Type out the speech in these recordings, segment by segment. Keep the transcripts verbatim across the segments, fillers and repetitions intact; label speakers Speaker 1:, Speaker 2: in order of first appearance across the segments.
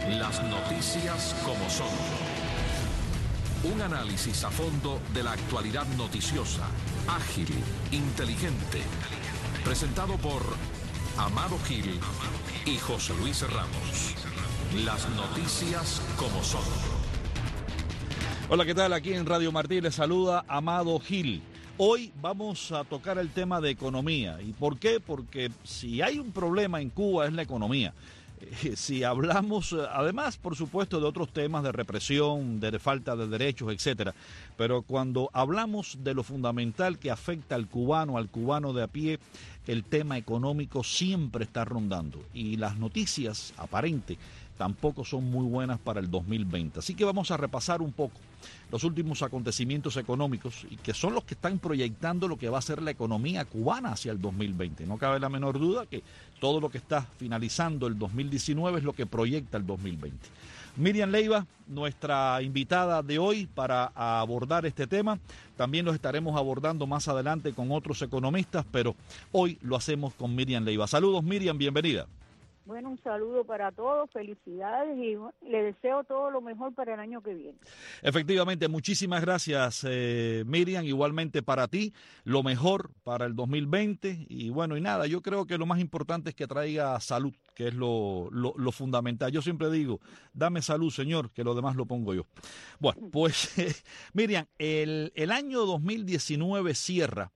Speaker 1: Las noticias como son. Un análisis a fondo de la actualidad noticiosa, ágil, inteligente. Presentado por Amado Gil y José Luis Ramos. Las noticias como son.
Speaker 2: Hola, ¿qué tal? Aquí en Radio Martí les saluda Amado Gil. Hoy vamos a tocar el tema de economía. ¿Y por qué? Porque si hay un problema en Cuba es la economía. Eh, si hablamos, además, por supuesto, de otros temas de represión, de falta de derechos, etcétera. Pero cuando hablamos de lo fundamental que afecta al cubano, al cubano de a pie, el tema económico siempre está rondando. Y las noticias aparentes tampoco son muy buenas para el dos mil veinte. Así que vamos a repasar un poco los últimos acontecimientos económicos y que son los que están proyectando lo que va a ser la economía cubana hacia el dos mil veinte. No cabe la menor duda que todo lo que está finalizando el dos mil diecinueve es lo que proyecta el dos mil veinte. Miriam Leiva, nuestra invitada de hoy para abordar este tema. También los estaremos abordando más adelante con otros economistas, pero hoy lo hacemos con Miriam Leiva. Saludos, Miriam, bienvenida.
Speaker 3: Bueno, un saludo para todos, felicidades y le deseo todo lo mejor para el año que viene.
Speaker 2: Efectivamente, muchísimas gracias, eh, Miriam, igualmente para ti, lo mejor para el dos mil veinte y bueno, y nada, yo creo que lo más importante es que traiga salud, que es lo, lo, lo fundamental. Yo siempre digo, dame salud, Señor, que lo demás lo pongo yo. Bueno, pues, eh, Miriam, el, el año dos mil diecinueve cierra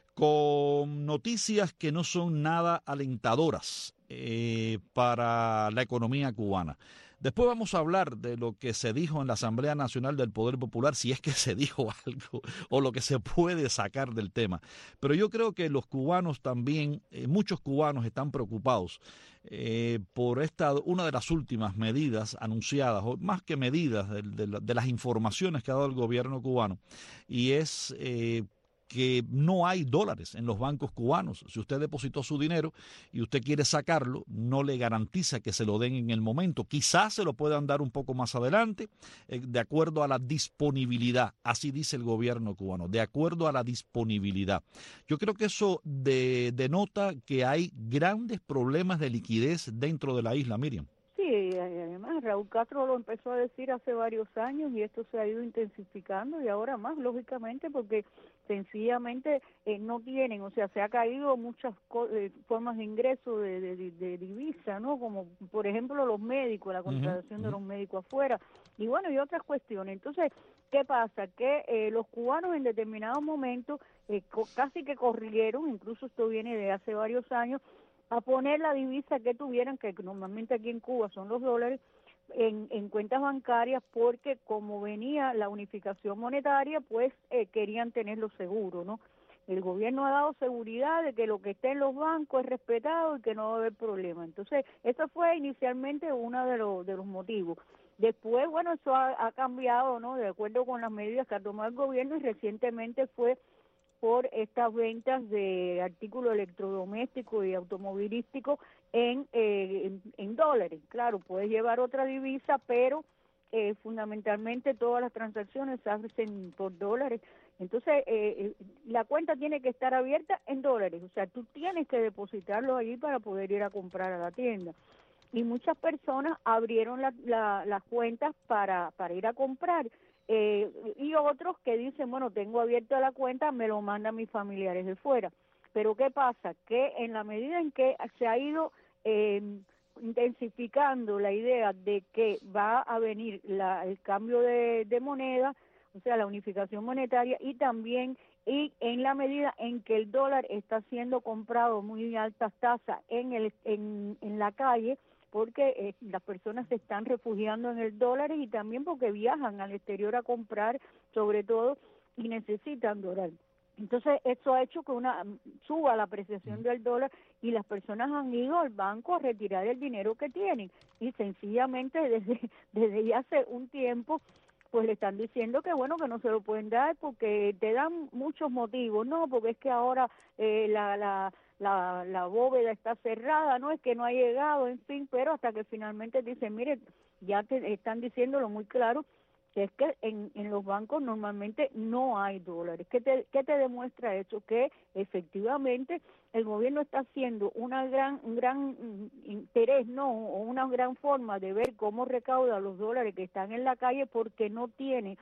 Speaker 2: con noticias que no son nada alentadoras eh, para la economía cubana. Después vamos a hablar de lo que se dijo en la Asamblea Nacional del Poder Popular, si es que se dijo algo o lo que se puede sacar del tema. Pero yo creo que los cubanos también, eh, muchos cubanos están preocupados eh, por esta, una de las últimas medidas anunciadas, o más que medidas, de, de, de las informaciones que ha dado el gobierno cubano, y es Eh, que no hay dólares en los bancos cubanos. Si usted depositó su dinero y usted quiere sacarlo, no le garantiza que se lo den en el momento. Quizás se lo puedan dar un poco más adelante, eh, de acuerdo a la disponibilidad. Así dice el gobierno cubano, de acuerdo a la disponibilidad. Yo creo que eso de, denota que hay grandes problemas de liquidez dentro de la isla, Miriam.
Speaker 3: Sí, además Raúl Castro lo empezó a decir hace varios años y esto se ha ido intensificando y ahora más, lógicamente, porque sencillamente eh, no tienen, o sea, se ha caído muchas eh, formas de ingreso de, de, de, de divisa, ¿no? Como por ejemplo los médicos, la contratación uh-huh, de los médicos afuera y bueno, y otras cuestiones. Entonces, ¿qué pasa? Que eh, los cubanos en determinados momentos eh, co- casi que corrieron, incluso esto viene de hace varios años, a poner la divisa que tuvieran, que normalmente aquí en Cuba son los dólares, en, en cuentas bancarias, porque como venía la unificación monetaria, pues eh, querían tenerlo seguro, ¿no? El gobierno ha dado seguridad de que lo que esté en los bancos es respetado y que no va a haber problema. Entonces, eso fue inicialmente uno de los, de los motivos. Después, bueno, eso ha, ha cambiado, ¿no? De acuerdo con las medidas que ha tomado el gobierno y recientemente fue por estas ventas de artículos electrodomésticos y automovilísticos en, eh, en, en dólares. Claro, puedes llevar otra divisa, pero eh, fundamentalmente todas las transacciones se hacen por dólares. Entonces, eh, la cuenta tiene que estar abierta en dólares, o sea, tú tienes que depositarlo allí para poder ir a comprar a la tienda. Y muchas personas abrieron la, la, las cuentas para, para ir a comprar. Eh, y otros que dicen, bueno, tengo abierta la cuenta, me lo mandan mis familiares de fuera. Pero ¿qué pasa? Que en la medida en que se ha ido eh, intensificando la idea de que va a venir la, el cambio de, de moneda, o sea, la unificación monetaria, y también y en la medida en que el dólar está siendo comprado muy altas tasas en, el, en, en la calle, porque eh, las personas se están refugiando en el dólar y también porque viajan al exterior a comprar, sobre todo, y necesitan dólar. Entonces, eso ha hecho que una suba la apreciación del dólar y las personas han ido al banco a retirar el dinero que tienen. Y sencillamente, desde, desde ya hace un tiempo, pues le están diciendo que bueno, que no se lo pueden dar porque te dan muchos motivos. No, porque es que ahora eh, la... la La, la bóveda está cerrada, no es que no ha llegado, en fin, pero hasta que finalmente dicen, mire, ya te están diciéndolo muy claro, que es que en, en los bancos normalmente no hay dólares. ¿Qué te, qué te demuestra eso? Que efectivamente el gobierno está haciendo una gran, un gran interés, ¿no? O una gran forma de ver cómo recauda los dólares que están en la calle porque no tiene.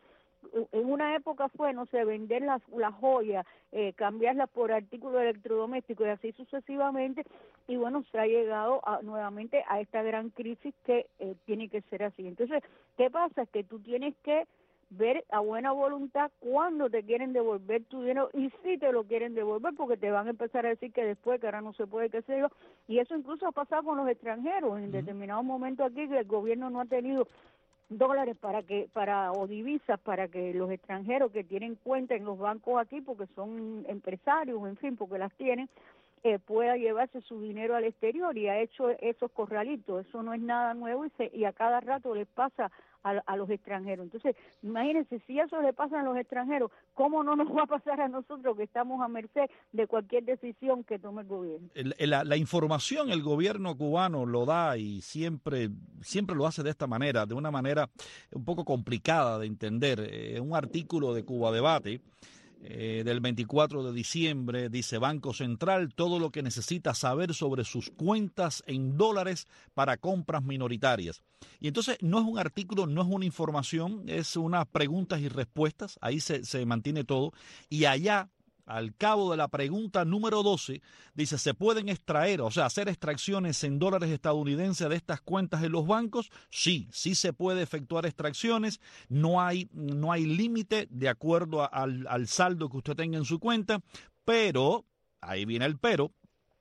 Speaker 3: En una época fue, no sé, vender las, las joyas, eh, cambiarlas por artículos electrodomésticos y así sucesivamente, y bueno, se ha llegado a, nuevamente a esta gran crisis que eh, tiene que ser así. Entonces, ¿qué pasa? Es que tú tienes que ver a buena voluntad cuándo te quieren devolver tu dinero y si te lo quieren devolver, porque te van a empezar a decir que después, que ahora no se puede, qué sé yo, y eso incluso ha pasado con los extranjeros, en uh-huh. determinados momentos aquí que el gobierno no ha tenido dólares para que para o divisas para que los extranjeros que tienen cuenta en los bancos aquí porque son empresarios, en fin, porque las tienen, eh, pueda llevarse su dinero al exterior, y ha hecho esos corralitos. Eso no es nada nuevo y, se, y a cada rato les pasa a, a los extranjeros. Entonces, imagínense, si eso le pasa a los extranjeros, ¿cómo no nos va a pasar a nosotros que estamos a merced de cualquier decisión que tome el gobierno?
Speaker 2: La, la información el gobierno cubano lo da y siempre, siempre lo hace de esta manera, de una manera un poco complicada de entender. Eh, un artículo de Cuba Debate Eh, del veinticuatro de diciembre, dice: Banco Central, todo lo que necesita saber sobre sus cuentas en dólares para compras minoritarias. Y entonces no es un artículo, no es una información, es unas preguntas y respuestas, ahí se, se mantiene todo, y allá, al cabo de la pregunta número doce, dice: ¿se pueden extraer, o sea, hacer extracciones en dólares estadounidenses de estas cuentas en los bancos? Sí, sí se puede efectuar extracciones, no hay, no hay límite de acuerdo a, al, al saldo que usted tenga en su cuenta, pero, ahí viene el pero,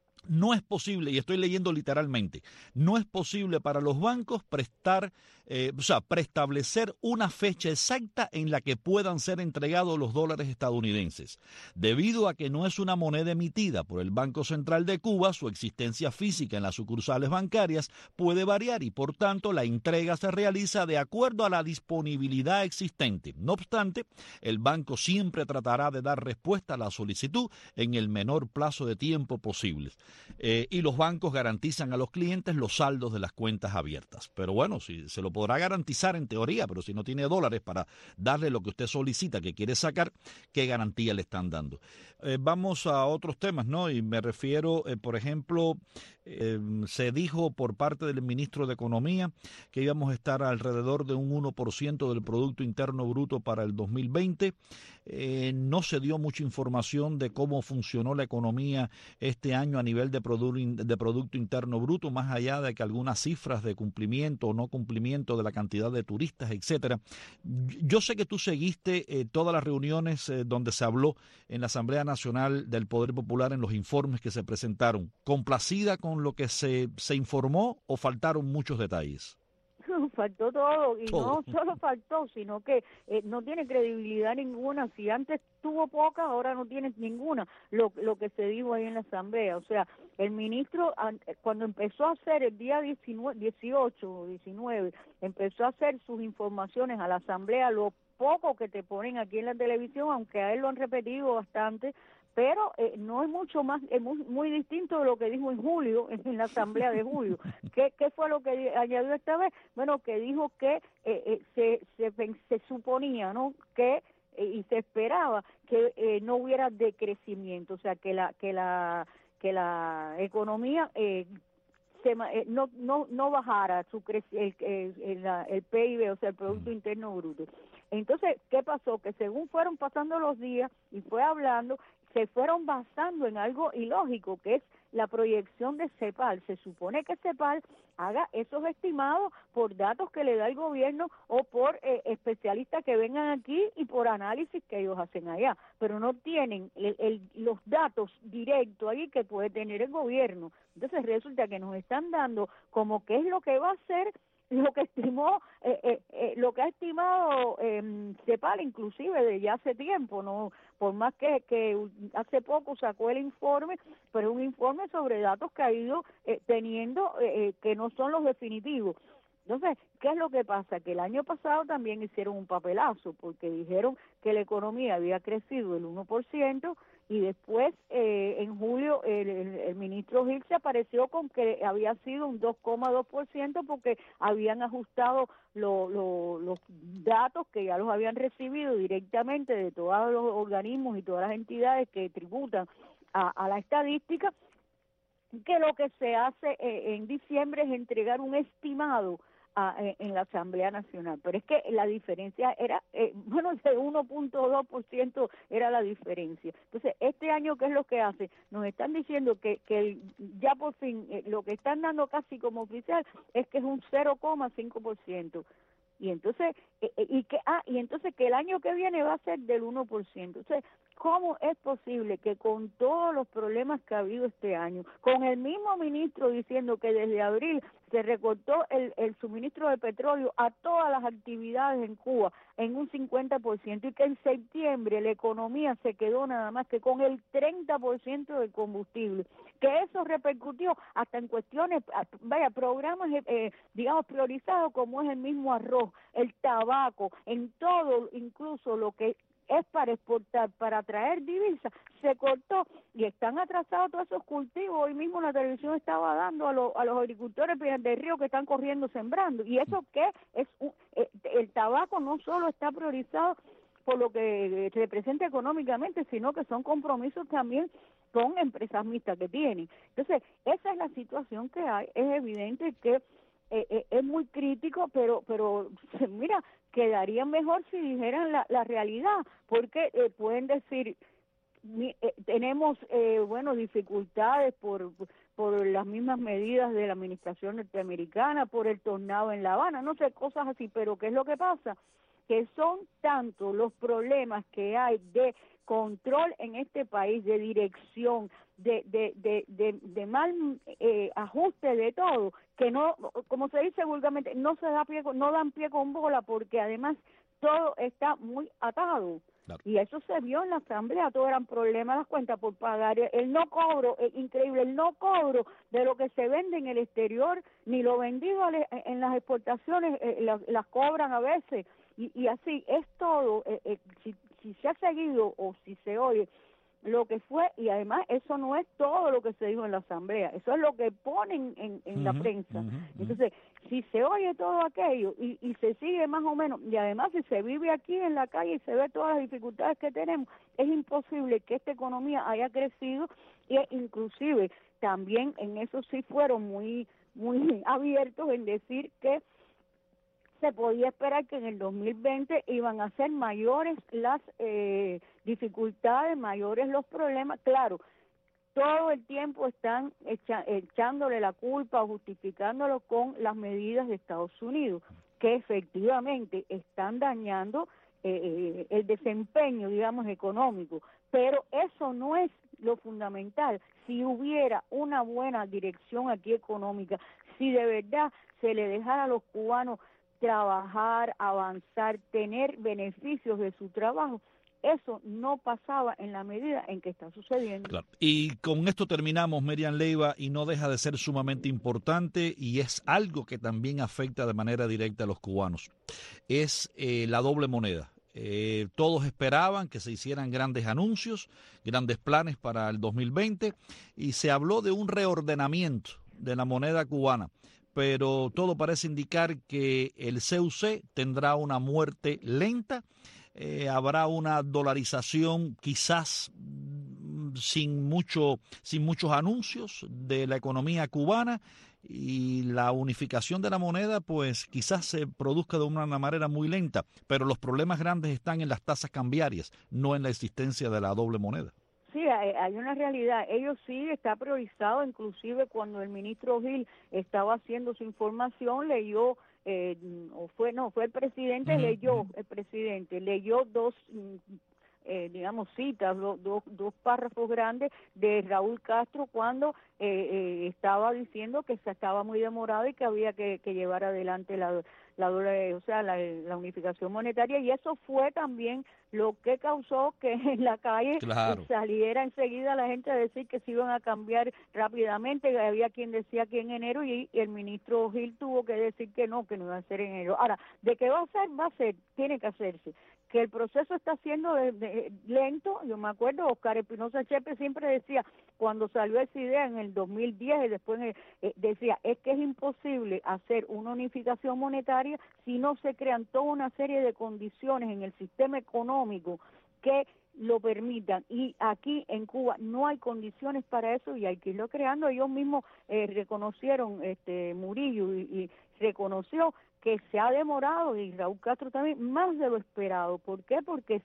Speaker 2: no es posible, y estoy leyendo literalmente, no es posible para los bancos prestar, eh, o sea, preestablecer una fecha exacta en la que puedan ser entregados los dólares estadounidenses. Debido a que no es una moneda emitida por el Banco Central de Cuba, su existencia física en las sucursales bancarias puede variar y, por tanto, la entrega se realiza de acuerdo a la disponibilidad existente. No obstante, el banco siempre tratará de dar respuesta a la solicitud en el menor plazo de tiempo posible. Eh, y los bancos garantizan a los clientes los saldos de las cuentas abiertas. Pero bueno, si se lo podrá garantizar en teoría, pero si no tiene dólares para darle lo que usted solicita, que quiere sacar, ¿qué garantía le están dando? Eh, vamos a otros temas, ¿no? Y me refiero, eh, por ejemplo, eh, se dijo por parte del ministro de Economía que íbamos a estar alrededor de un uno por ciento del Producto Interno Bruto para el dos mil veinte. Eh, no se dio mucha información de cómo funcionó la economía este año a nivel de, produ- de Producto Interno Bruto, más allá de que algunas cifras de cumplimiento o no cumplimiento de la cantidad de turistas, etcétera. Yo sé que tú seguiste eh, todas las reuniones eh, donde se habló en la Asamblea Nacional del Poder Popular, en los informes que se presentaron. ¿Complacida con lo que se, se informó o faltaron muchos detalles?
Speaker 3: Faltó todo, y
Speaker 2: todo.
Speaker 3: no solo faltó, sino que eh, no tiene credibilidad ninguna. Si antes tuvo poca, ahora no tiene ninguna, lo, lo que se dijo ahí en la Asamblea. O sea, el ministro, cuando empezó a hacer el día diecinueve, dieciocho o diecinueve, empezó a hacer sus informaciones a la Asamblea, lo poco que te ponen aquí en la televisión, aunque a él lo han repetido bastante, pero eh, no es mucho más, es muy, muy distinto de lo que dijo en julio, en la Asamblea de julio. ¿Qué, qué fue lo que añadió esta vez? Bueno, que dijo que eh, eh, se, se, se suponía, ¿no?, que eh, y se esperaba que eh, no hubiera decrecimiento, o sea, que la que la que la economía eh, se, eh, no no no bajara su cre el, el, el, el P I B, o sea, el Producto Interno Bruto. Entonces, ¿qué pasó? Que según fueron pasando los días y fue hablando, se fueron basando en algo ilógico, que es la proyección de CEPAL. Se supone que CEPAL haga esos estimados por datos que le da el gobierno o por eh, especialistas que vengan aquí y por análisis que ellos hacen allá, pero no tienen el, el, los datos directos ahí que puede tener el gobierno. Entonces resulta que nos están dando como qué es lo que va a hacer lo que estimó, eh, eh, eh, lo que ha estimado eh, CEPAL, inclusive de ya hace tiempo, no, por más que, que hace poco sacó el informe, pero es un informe sobre datos que ha ido eh, teniendo, eh, que no son los definitivos. Entonces, ¿qué es lo que pasa? Que el año pasado también hicieron un papelazo, porque dijeron que la economía había crecido el uno por ciento y después eh, en julio el, el, el ministro Gil se apareció con que había sido un dos coma dos por ciento porque habían ajustado lo, lo, los datos que ya los habían recibido directamente de todos los organismos y todas las entidades que tributan a, a la estadística, que lo que se hace eh, en diciembre es entregar un estimado a, eh, en la Asamblea Nacional, pero es que la diferencia era, eh, bueno, de uno punto dos por ciento era la diferencia. Entonces, este año, ¿qué es lo que hace? Nos están diciendo que, que el, ya por fin, eh, lo que están dando casi como oficial es que es un cero coma cinco por ciento. Y entonces, eh, y que ah, y entonces que el año que viene va a ser del uno por ciento. Entonces, ¿cómo es posible que con todos los problemas que ha habido este año, con el mismo ministro diciendo que desde abril se recortó el, el suministro de petróleo a todas las actividades en Cuba en un cincuenta por ciento y que en septiembre la economía se quedó nada más que con el treinta por ciento del combustible, que eso repercutió hasta en cuestiones, vaya, programas, eh, digamos, priorizados como es el mismo arroz, el tabaco, en todo, incluso lo que es para exportar, para traer divisas, se cortó y están atrasados todos esos cultivos. Hoy mismo la televisión estaba dando a, lo, a los agricultores de río que están corriendo sembrando. ¿Y eso qué? Es un, eh, el tabaco no solo está priorizado por lo que representa económicamente, sino que son compromisos también con empresas mixtas que tienen. Entonces, esa es la situación que hay. Es evidente que eh, eh, es muy crítico, pero, pero mira, quedaría mejor si dijeran la, la realidad, porque eh, pueden decir, mi, eh, tenemos, eh, bueno, dificultades por, por las mismas medidas de la administración norteamericana, por el tornado en La Habana, no sé, cosas así, pero ¿qué es lo que pasa? Que son tantos los problemas que hay de control en este país, de dirección, de de de de, de mal eh, ajuste de todo, que no, como se dice vulgarmente, no se da pie, no dan pie con bola, porque además todo está muy atado. Claro. Y eso se vio en la asamblea, todo eran problemas, las cuentas por pagar, el no cobro, es increíble, el no cobro de lo que se vende en el exterior, ni lo vendido en las exportaciones, eh, las, las cobran a veces, y, y así es todo, eh, eh, si, si se ha seguido o si se oye lo que fue, y además eso no es todo lo que se dijo en la asamblea, eso es lo que ponen en, en uh-huh, la prensa. Uh-huh, Entonces, si se oye todo aquello y, y se sigue más o menos, y además si se vive aquí en la calle y se ve todas las dificultades que tenemos, es imposible que esta economía haya crecido, y inclusive también en eso sí fueron muy, muy abiertos en decir que se podía esperar que en el dos mil veinte iban a ser mayores las eh, dificultades, mayores los problemas. Claro, todo el tiempo están echa, echándole la culpa o justificándolo con las medidas de Estados Unidos, que efectivamente están dañando eh, el desempeño, digamos, económico. Pero eso no es lo fundamental. Si hubiera una buena dirección aquí económica, si de verdad se le dejara a los cubanos trabajar, avanzar, tener beneficios de su trabajo, eso no pasaba en la medida en que está sucediendo.
Speaker 2: Claro. Y con esto terminamos, Miriam Leiva, y no deja de ser sumamente importante, y es algo que también afecta de manera directa a los cubanos. Es eh, la doble moneda. Eh, todos esperaban que se hicieran grandes anuncios, grandes planes para el dos mil veinte, y se habló de un reordenamiento de la moneda cubana, pero todo parece indicar que el C U C tendrá una muerte lenta, eh, habrá una dolarización quizás sin mucho, sin muchos anuncios de la economía cubana, y la unificación de la moneda pues quizás se produzca de una manera muy lenta, pero los problemas grandes están en las tasas cambiarias, no en la existencia de la doble moneda.
Speaker 3: Sí, hay, hay una realidad. Ellos sí está priorizado, inclusive cuando el ministro Gil estaba haciendo su información, leyó, eh, o fue, no, fue el presidente, uh-huh. leyó, el presidente, leyó dos, eh, digamos, citas, do, do, dos párrafos grandes de Raúl Castro cuando eh, eh, estaba diciendo que se estaba muy demorado y que había que, que llevar adelante la la doble, o sea, la, la unificación monetaria, y eso fue también lo que causó que en la calle claro. saliera enseguida la gente a decir que se iban a cambiar rápidamente. Había quien decía que en enero, y, y el ministro Gil tuvo que decir que no, que no iba a ser en enero. Ahora, ¿de qué va a ser? Va a ser, tiene que hacerse. que el proceso está siendo de, de, lento. Yo me acuerdo, Oscar Espinosa Chepe siempre decía, cuando salió esa idea en el dos mil diez y después eh, decía, es que es imposible hacer una unificación monetaria si no se crean toda una serie de condiciones en el sistema económico que lo permitan, y aquí en Cuba no hay condiciones para eso y hay que irlo creando. Ellos mismos eh, reconocieron, este Murillo y, y reconoció que se ha demorado, y Raúl Castro también, más de lo esperado. ¿Por qué? Porque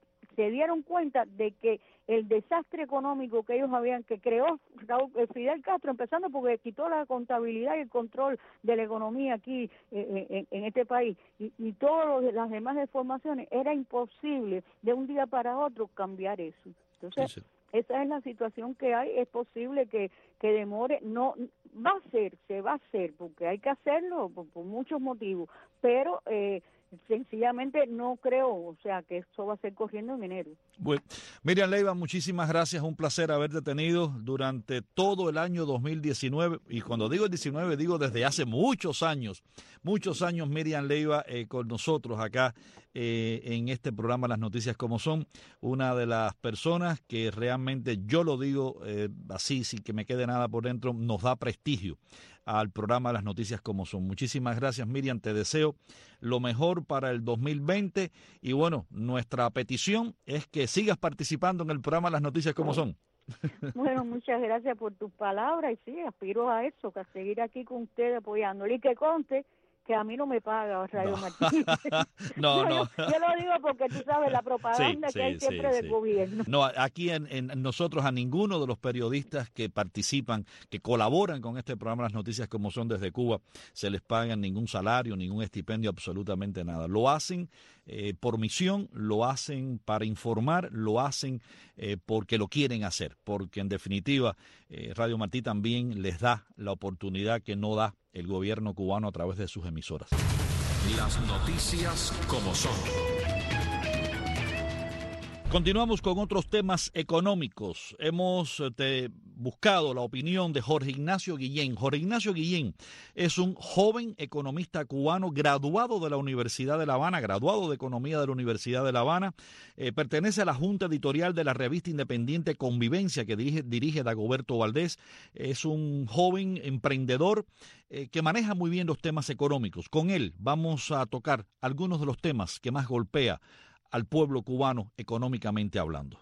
Speaker 3: se dieron cuenta de que el desastre económico que ellos habían, que creó Raúl, eh, Fidel Castro, empezando porque quitó la contabilidad y el control de la economía aquí eh, en, en este país, y, y todas las demás deformaciones, era imposible de un día para otro cambiar eso. Entonces, sí, sí. Esa es la situación que hay. Es posible que, que demore, no va a ser, se va a hacer, porque hay que hacerlo por, por muchos motivos, pero eh, sencillamente no creo, o sea, que eso va a ser corriendo en enero.
Speaker 2: Bueno, Miriam Leiva, muchísimas gracias, un placer haberte tenido durante todo el año dos mil diecinueve, y cuando digo el diecinueve digo desde hace muchos años, muchos años Miriam Leiva eh, con nosotros acá eh, en este programa Las Noticias Como Son, una de las personas que realmente, yo lo digo eh, así, sin que me quede nada por dentro, nos da prestigio al programa Las Noticias Como Son. Muchísimas gracias, Miriam, te deseo lo mejor para el dos mil veinte, y bueno, nuestra petición es que sigas participando en el programa Las Noticias Como Son.
Speaker 3: Bueno, muchas gracias por tus palabras, y sí, aspiro a eso, que a seguir aquí con ustedes apoyándole, y que conste que a mí no me paga Radio
Speaker 2: no.
Speaker 3: Martí.
Speaker 2: no, no.
Speaker 3: Yo, yo lo digo porque tú sabes la propaganda sí, que sí, hay siempre sí, del sí. gobierno.
Speaker 2: No, aquí en, en nosotros a ninguno de los periodistas que participan, que colaboran con este programa Las Noticias Como Son desde Cuba, se les pagan ningún salario, ningún estipendio, absolutamente nada. Lo hacen eh, por misión, lo hacen para informar, lo hacen eh, porque lo quieren hacer, porque en definitiva eh, Radio Martí también les da la oportunidad que no da el gobierno cubano a través de sus emisoras.
Speaker 1: Las noticias como son.
Speaker 2: Continuamos con otros temas económicos. Hemos te, buscado la opinión de Jorge Ignacio Guillén. Jorge Ignacio Guillén es un joven economista cubano graduado de la Universidad de La Habana, graduado de Economía de la Universidad de La Habana. Eh, pertenece a la Junta Editorial de la revista independiente Convivencia, que dirige, dirige Dagoberto Valdés. Es un joven emprendedor eh, que maneja muy bien los temas económicos. Con él vamos a tocar algunos de los temas que más golpea al pueblo cubano económicamente hablando.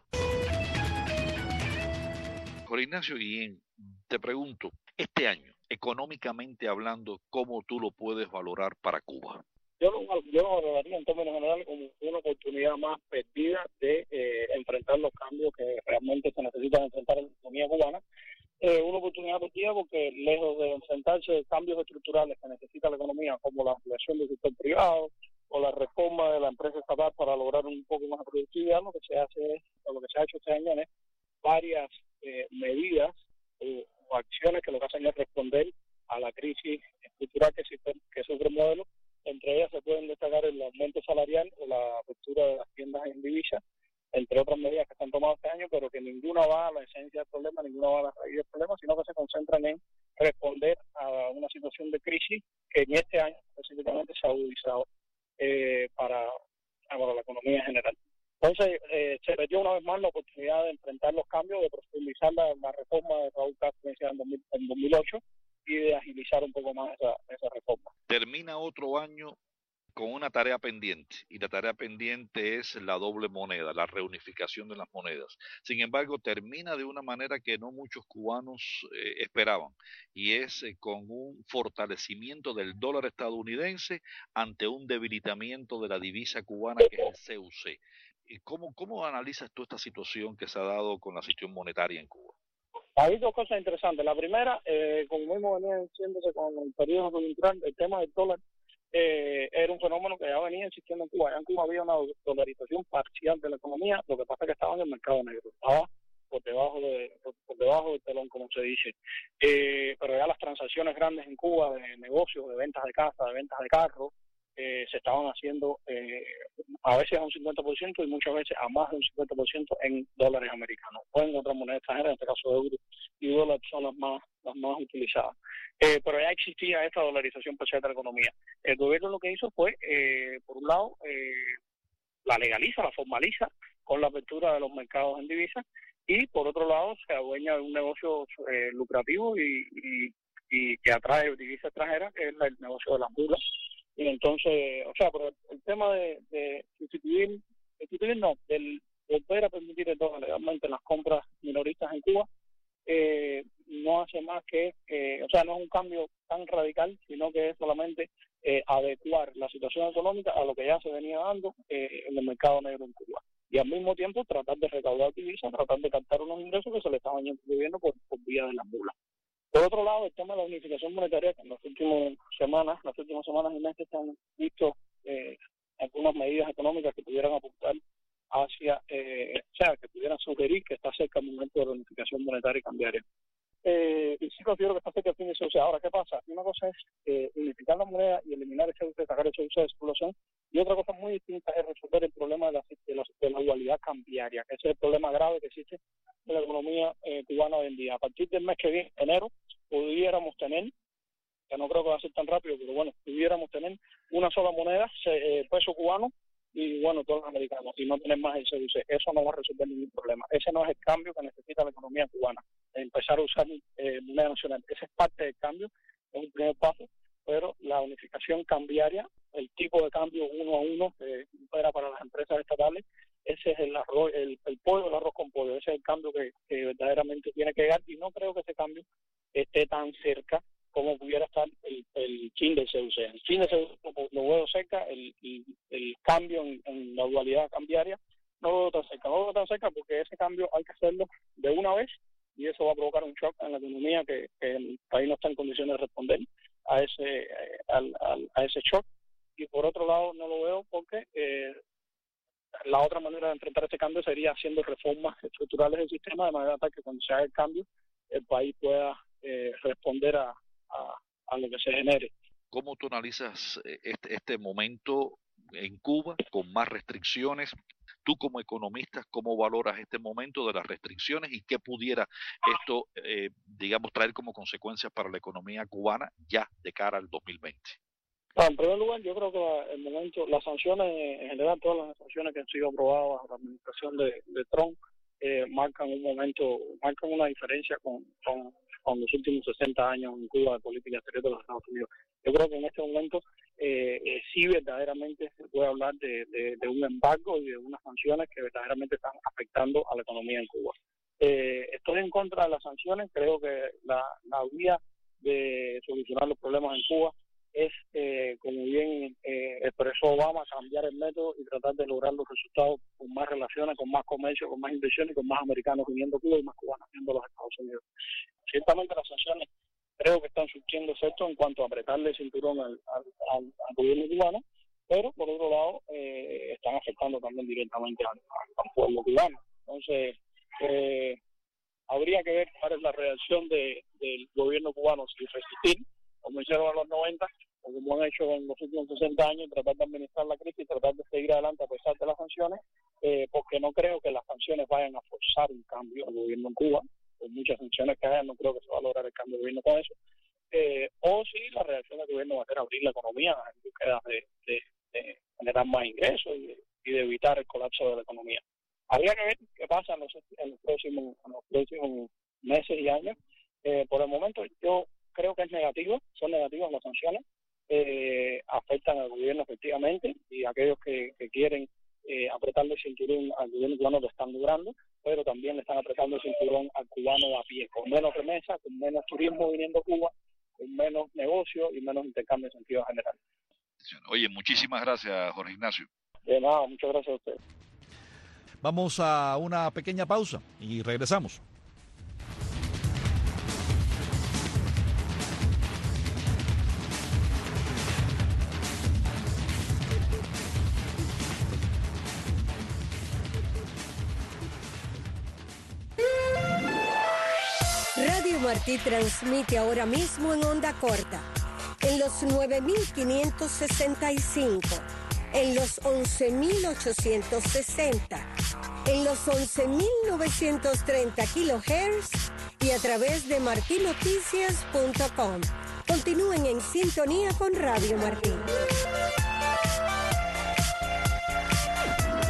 Speaker 4: Jorge Ignacio Guillén, te pregunto, este año, económicamente hablando, ¿cómo tú lo puedes valorar para Cuba?
Speaker 5: Yo lo, yo lo valoraría en términos generales como una oportunidad más perdida de eh, enfrentar los cambios que realmente se necesitan enfrentar en la economía cubana. Eh, una oportunidad perdida porque lejos de enfrentarse cambios estructurales que necesita la economía, como la ampliación del sector privado, o la reforma de la empresa estatal para lograr un poco más de productividad, lo que se hace es, o lo que se ha hecho este año es varias eh, medidas eh, o acciones que lo que hacen es responder a la crisis estructural que, que sufre el modelo. Entre ellas se pueden destacar el aumento salarial o la apertura de las tiendas en divisa, entre otras medidas que se han tomado este año, pero que ninguna va a la esencia del problema, ninguna va a la raíz del problema, sino que se concentran en responder a una situación de crisis que en este año específicamente se ha agudizado Eh, para, para la economía en general. Entonces, eh, se perdió una vez más la oportunidad de enfrentar los cambios, de profundizar la, la reforma de Raúl Castro iniciada en, en dos mil ocho y de agilizar un poco más esa, esa reforma.
Speaker 4: Termina otro año con una tarea pendiente, y la tarea pendiente es la doble moneda, la reunificación de las monedas. Sin embargo, termina de una manera que no muchos cubanos eh, esperaban, y es eh, con un fortalecimiento del dólar estadounidense ante un debilitamiento de la divisa cubana, que es el C U C. ¿Cómo, cómo analizas tú esta situación que se ha dado con la situación monetaria en Cuba?
Speaker 5: Hay dos cosas interesantes. La primera, eh, como mismo venía diciéndose con el periodo coyuntural, el tema del dólar Eh, era un fenómeno que ya venía existiendo en Cuba. Ya en Cuba había una dolarización parcial de la economía, lo que pasa es que estaba en el mercado negro, estaba por debajo de por, por debajo del telón, como se dice. Eh, pero ya las transacciones grandes en Cuba de negocios, de ventas de casa, de ventas de carros, eh, se estaban haciendo eh, a veces a un cincuenta por ciento y muchas veces a más de un cincuenta por ciento en dólares americanos o en otras monedas extranjeras, en este caso euro y dólar son las más las más utilizadas. Eh, pero ya existía esta dolarización parcial de la economía. El gobierno lo que hizo fue, eh, por un lado, eh, la legaliza, la formaliza con la apertura de los mercados en divisas, y por otro lado se adueña de un negocio eh, lucrativo y, y, y que atrae divisa extranjera, que es el negocio de las mulas. Y entonces, o sea, pero el tema de, de sustituir, sustituir no, del volver a permitir el dólar legalmente las compras minoristas en Cuba, eh, no hace más que, eh, o sea, no es un cambio tan radical, sino que es solamente eh, adecuar la situación económica a lo que ya se venía dando eh, en el mercado negro en Cuba. Y al mismo tiempo tratar de recaudar divisas, tratar de captar unos ingresos que se le estaban incluyendo por, por vía de las mulas. Por otro lado, el tema de la unificación monetaria, que en las últimas semanas, las últimas semanas y meses se han visto eh, algunas medidas económicas que pudieran apuntar hacia, eh, o sea, que pudieran sugerir que está cerca el momento de la unificación monetaria y cambiaria. Eh, y sí considero que está cerca el fin de C U C. Ahora, ¿qué pasa? Una cosa es eh, unificar la moneda y eliminar el C U C, sacar el C U C de circulación, y otra cosa muy distinta es resolver el problema de la, de la, de la dualidad cambiaria, que ese es el problema grave que existe en la economía eh, cubana hoy en día. A partir del mes que viene, enero, pudiéramos tener, que no creo que va a ser tan rápido, pero bueno, pudiéramos tener una sola moneda, eh, peso cubano, y bueno, todos los americanos, y no tener más el C U C. Eso no va a resolver ningún problema. Ese no es el cambio que necesita la economía cubana, empezar a usar eh, moneda nacional. Ese es parte del cambio, es un primer paso, pero la unificación cambiaria, el tipo de cambio uno a uno que opera para las empresas estatales, ese es el arroz, el, el pollo, el arroz con pollo. Ese es el cambio que, que verdaderamente tiene que llegar, y no creo que ese cambio esté tan cerca como pudiera estar el, el fin del C U C. El fin del C U C lo veo cerca, el, el, el cambio en, en la dualidad cambiaria no lo veo tan cerca. No lo veo tan cerca porque ese cambio hay que hacerlo de una vez, y eso va a provocar un shock en la economía que, que el país no está en condiciones de responder a ese, eh, al, al, a ese shock. Y por otro lado no lo veo porque eh, la otra manera de enfrentar este cambio sería haciendo reformas estructurales del sistema, de manera tal que cuando se haga el cambio el país pueda eh, responder a A, a lo que se genere.
Speaker 4: ¿Cómo tú analizas este, este momento en Cuba con más restricciones? Tú como economista, ¿cómo valoras este momento de las restricciones y qué pudiera esto, eh, digamos, traer como consecuencias para la economía cubana ya de cara al dos mil veinte?
Speaker 5: Bueno, en primer lugar, yo creo que el momento, las sanciones, en general, todas las sanciones que han sido aprobadas bajo la administración de, de Trump, eh, marcan un momento, marcan una diferencia con, con con los últimos sesenta años en Cuba de política exterior de los Estados Unidos. Yo creo que en este momento eh, eh, sí verdaderamente se puede hablar de, de, de un embargo y de unas sanciones que verdaderamente están afectando a la economía en Cuba. Eh, estoy en contra de las sanciones, creo que la, la vía de solucionar los problemas en Cuba es, eh, como bien eh, expresó Obama, cambiar el método y tratar de lograr los resultados con más relaciones, con más comercio, con más inversión y con más americanos viniendo a Cuba y más cubanos viniendo a los Estados Unidos. Ciertamente las sanciones creo que están surtiendo efecto en cuanto a apretarle el cinturón al, al, al, al gobierno cubano, pero por otro lado eh, están afectando también directamente al, al pueblo cubano. Entonces, eh, habría que ver cuál es la reacción de, del gobierno cubano, si resistir, como hicieron en los noventa, o como han hecho en los últimos sesenta años, tratar de administrar la crisis y tratar de seguir adelante a pesar de las sanciones, eh, porque no creo que las sanciones vayan a forzar un cambio al gobierno en Cuba. Con muchas sanciones que haya, no creo que se va a lograr el cambio de gobierno con eso. Eh, o si sí, la reacción del gobierno va a ser abrir la economía en búsqueda de, de, de generar más ingresos y de, y de evitar el colapso de la economía. Habría que ver qué pasa en los, en los, próximos, en los próximos meses y años. Eh, por el momento yo creo que es negativo, son negativas las sanciones, eh, afectan al gobierno efectivamente, y aquellos que, que quieren eh, apretarle el cinturón al gobierno cubano lo están logrando, pero también le están apretando el cinturón al cubano a pie, con menos remesas, con menos turismo viniendo a Cuba, con menos negocio y menos intercambio en sentido general.
Speaker 4: Oye, muchísimas gracias, Jorge Ignacio.
Speaker 5: De nada, muchas gracias a ustedes.
Speaker 2: Vamos a una pequeña pausa y regresamos.
Speaker 6: Radio Martí transmite ahora mismo en onda corta, en los nueve mil quinientos sesenta y cinco, en los once mil ochocientos sesenta, en los once mil novecientos treinta kilohertz y a través de marti noticias punto com. Continúen en sintonía con Radio Martí.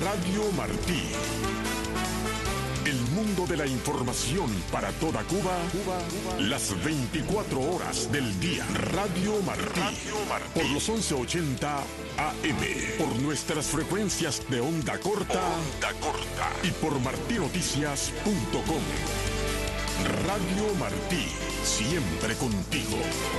Speaker 7: Radio Martí. El mundo de la información para toda Cuba, Cuba, Cuba, las veinticuatro horas del día. Radio Martí. Radio Martí. Por los once ochenta A M. Por nuestras frecuencias de onda corta. Onda corta. Y por martinoticias punto com. Radio Martí. Siempre contigo.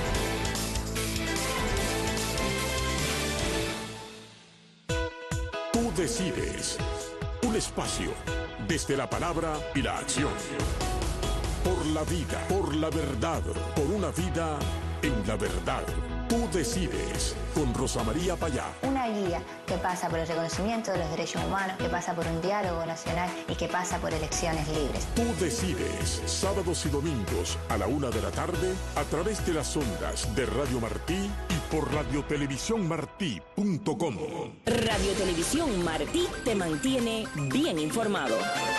Speaker 7: Tú decides. Un espacio desde la palabra y la acción. Por la vida, por la verdad, por una vida en la verdad. Tú decides, con Rosa María Payá.
Speaker 8: Una guía que pasa por el reconocimiento de los derechos humanos, que pasa por un diálogo nacional y que pasa por elecciones libres.
Speaker 7: Tú decides, sábados y domingos a la una de la tarde, a través de las ondas de Radio Martí y por radiotelevisión martí punto com.
Speaker 9: Radio Televisión Martí te mantiene bien informado.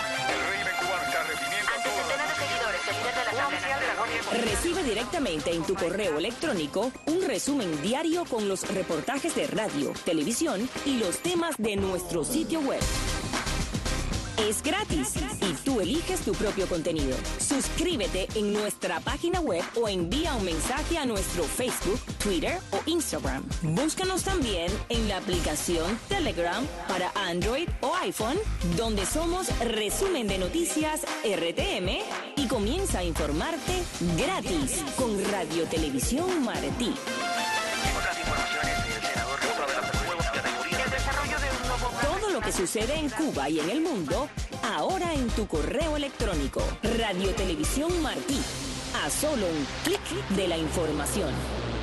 Speaker 9: Recibe directamente en tu correo electrónico un resumen diario con los reportajes de radio, televisión y los temas de nuestro sitio web. Es gratis y tú eliges tu propio contenido. Suscríbete en nuestra página web o envía un mensaje a nuestro Facebook, Twitter o Instagram. Búscanos también en la aplicación Telegram para Android o iPhone, donde somos Resumen de Noticias R T M y comienza a informarte gratis con Radio Televisión Martí. Todo lo que sucede en Cuba y en el mundo, ahora en tu correo electrónico. Radio Televisión Martí. A solo un clic de la información.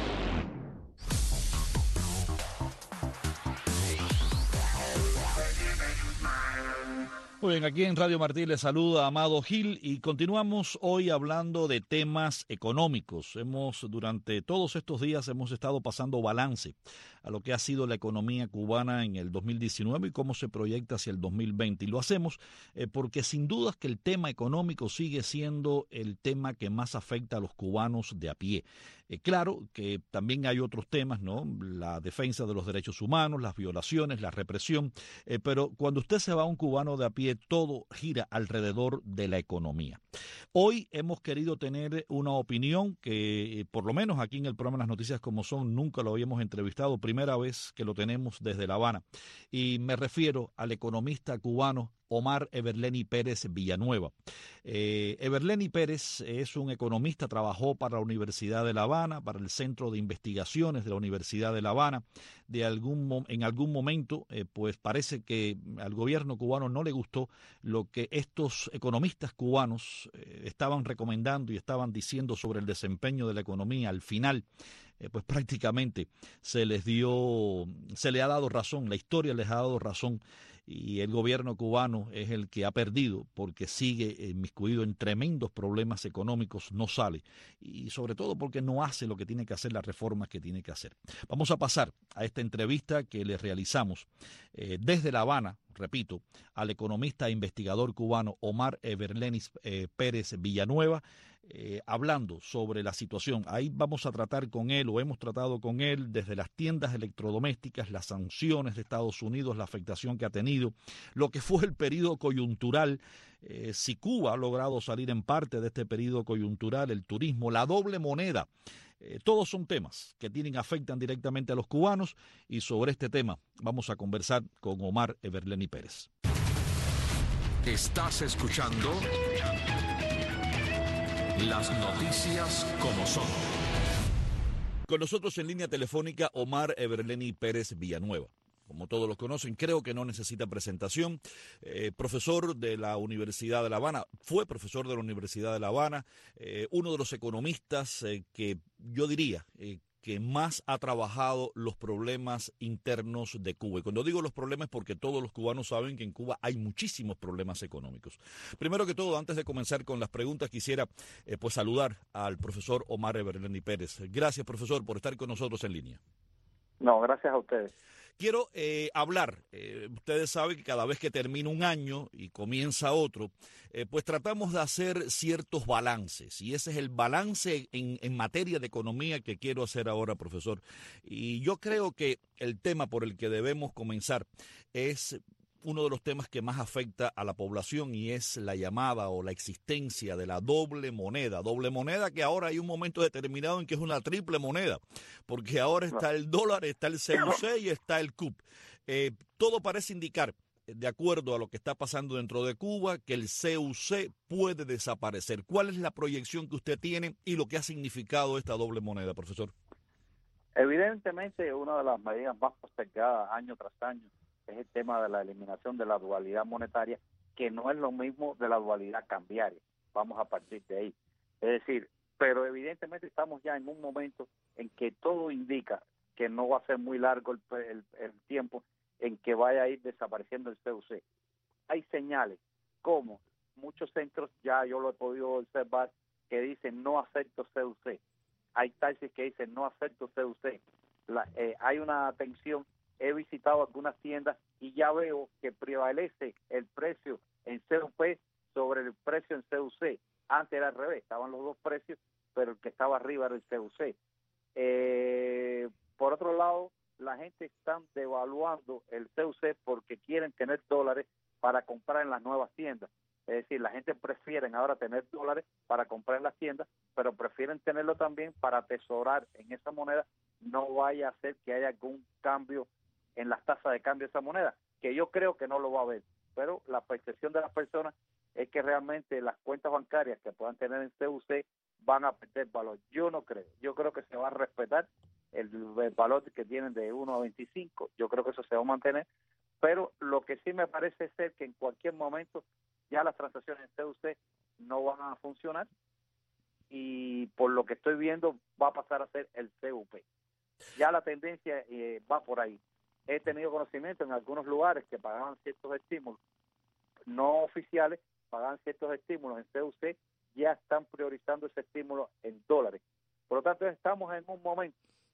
Speaker 2: Muy bien, aquí en Radio Martí les saluda Amado Gil y continuamos hoy hablando de temas económicos. Hemos, durante todos estos días, hemos estado pasando balance a lo que ha sido la economía cubana en el dos mil diecinueve y cómo se proyecta hacia el dos mil veinte. Y lo hacemos eh, porque sin dudas que el tema económico sigue siendo el tema que más afecta a los cubanos de a pie. Eh, claro que también hay otros temas, ¿no? La defensa de los derechos humanos, las violaciones, la represión, eh, pero cuando usted se va a un cubano de a pie, todo gira alrededor de la economía. Hoy hemos querido tener una opinión que, por lo menos aquí en el programa Las Noticias Como Son, nunca lo habíamos entrevistado, primera vez que lo tenemos desde La Habana. Y me refiero al economista cubano Omar Everleni Pérez Villanueva. Eh, Everleni Pérez es un economista, trabajó para la Universidad de La Habana, para el Centro de Investigaciones de la Universidad de La Habana. De algún, en algún momento, eh, pues parece que al gobierno cubano no le gustó lo que estos economistas cubanos eh, estaban recomendando y estaban diciendo sobre el desempeño de la economía. Al final, eh, pues prácticamente se les dio, se le ha dado razón, la historia les ha dado razón. Y el gobierno cubano es el que ha perdido porque sigue inmiscuido en tremendos problemas económicos, no sale. Y sobre todo porque no hace lo que tiene que hacer, las reformas que tiene que hacer. Vamos a pasar a esta entrevista que le realizamos eh, desde La Habana, repito, al economista e investigador cubano Omar Everleni eh, Pérez Villanueva, Eh, hablando sobre la situación. Ahí vamos a tratar con él, o hemos tratado con él, desde las tiendas electrodomésticas, las sanciones de Estados Unidos, la afectación que ha tenido, lo que fue el periodo coyuntural, eh, si Cuba ha logrado salir en parte de este periodo coyuntural, el turismo, la doble moneda. Eh, todos son temas que tienen, afectan directamente a los cubanos, y sobre este tema vamos a conversar con Omar Everleni Pérez.
Speaker 1: Estás escuchando Las Noticias Como Son.
Speaker 2: Con nosotros en línea telefónica Omar Everleni Pérez Villanueva. Como todos los conocen, creo que no necesita presentación. Eh, profesor de la Universidad de La Habana, fue profesor de la Universidad de La Habana, eh, uno de los economistas eh, que yo diría eh, que más ha trabajado los problemas internos de Cuba. Y cuando digo los problemas es porque todos los cubanos saben que en Cuba hay muchísimos problemas económicos. Primero que todo, antes de comenzar con las preguntas, quisiera eh, pues saludar al profesor Omar Everleni Pérez. Gracias, profesor, por estar con nosotros en línea.
Speaker 5: No, gracias a ustedes.
Speaker 2: Quiero eh, hablar, eh, ustedes saben que cada vez que termina un año y comienza otro, eh, pues tratamos de hacer ciertos balances, y ese es el balance en, en materia de economía que quiero hacer ahora, profesor. Y yo creo que el tema por el que debemos comenzar es uno de los temas que más afecta a la población y es la llamada o la existencia de la doble moneda. Doble moneda que ahora hay un momento determinado en que es una triple moneda, porque ahora está el dólar, está el C U C y está el C U P. Eh, todo parece indicar, de acuerdo a lo que está pasando dentro de Cuba, que el C U C puede desaparecer. ¿Cuál es la proyección que usted tiene y lo que ha significado esta doble moneda, profesor?
Speaker 10: Evidentemente, una de las medidas más postergadas año tras año es el tema de la eliminación de la dualidad monetaria, que no es lo mismo de la dualidad cambiaria. Vamos a partir de ahí. Es decir, pero evidentemente estamos ya en un momento en que todo indica que no va a ser muy largo el, el, el tiempo en que vaya a ir desapareciendo el C U C. Hay señales, como muchos centros, ya yo lo he podido observar, que dicen no acepto C U C. Hay taxis que dicen no acepto C U C. La, eh, hay una tensión. He visitado algunas tiendas y ya veo que prevalece el precio en C U P sobre el precio en C U C. Antes era al revés, estaban los dos precios, pero el que estaba arriba era el C U C. Eh, por otro lado, la gente está devaluando el C U C porque quieren tener dólares para comprar en las nuevas tiendas. Es decir, la gente prefiere ahora tener dólares para comprar en las tiendas, pero prefieren tenerlo también para atesorar en esa moneda. No vaya a ser que haya algún cambio en las tasas de cambio de esa moneda, que yo creo que no lo va a haber, pero la percepción de las personas es que realmente las cuentas bancarias que puedan tener en C U C van a perder valor. Yo no creo, yo creo que se va a respetar el, el valor que tienen de uno a veinticinco, yo creo que eso se va a mantener, pero lo que sí me parece ser que en cualquier momento ya las transacciones en C U C no van a funcionar y por lo que estoy viendo va a pasar a ser el C U P. Ya la tendencia eh, va por ahí. He tenido conocimiento en algunos lugares que pagaban ciertos estímulos no oficiales, pagaban ciertos estímulos en C U C, ya están priorizando ese estímulo en dólares. Por lo tanto, estamos en un momento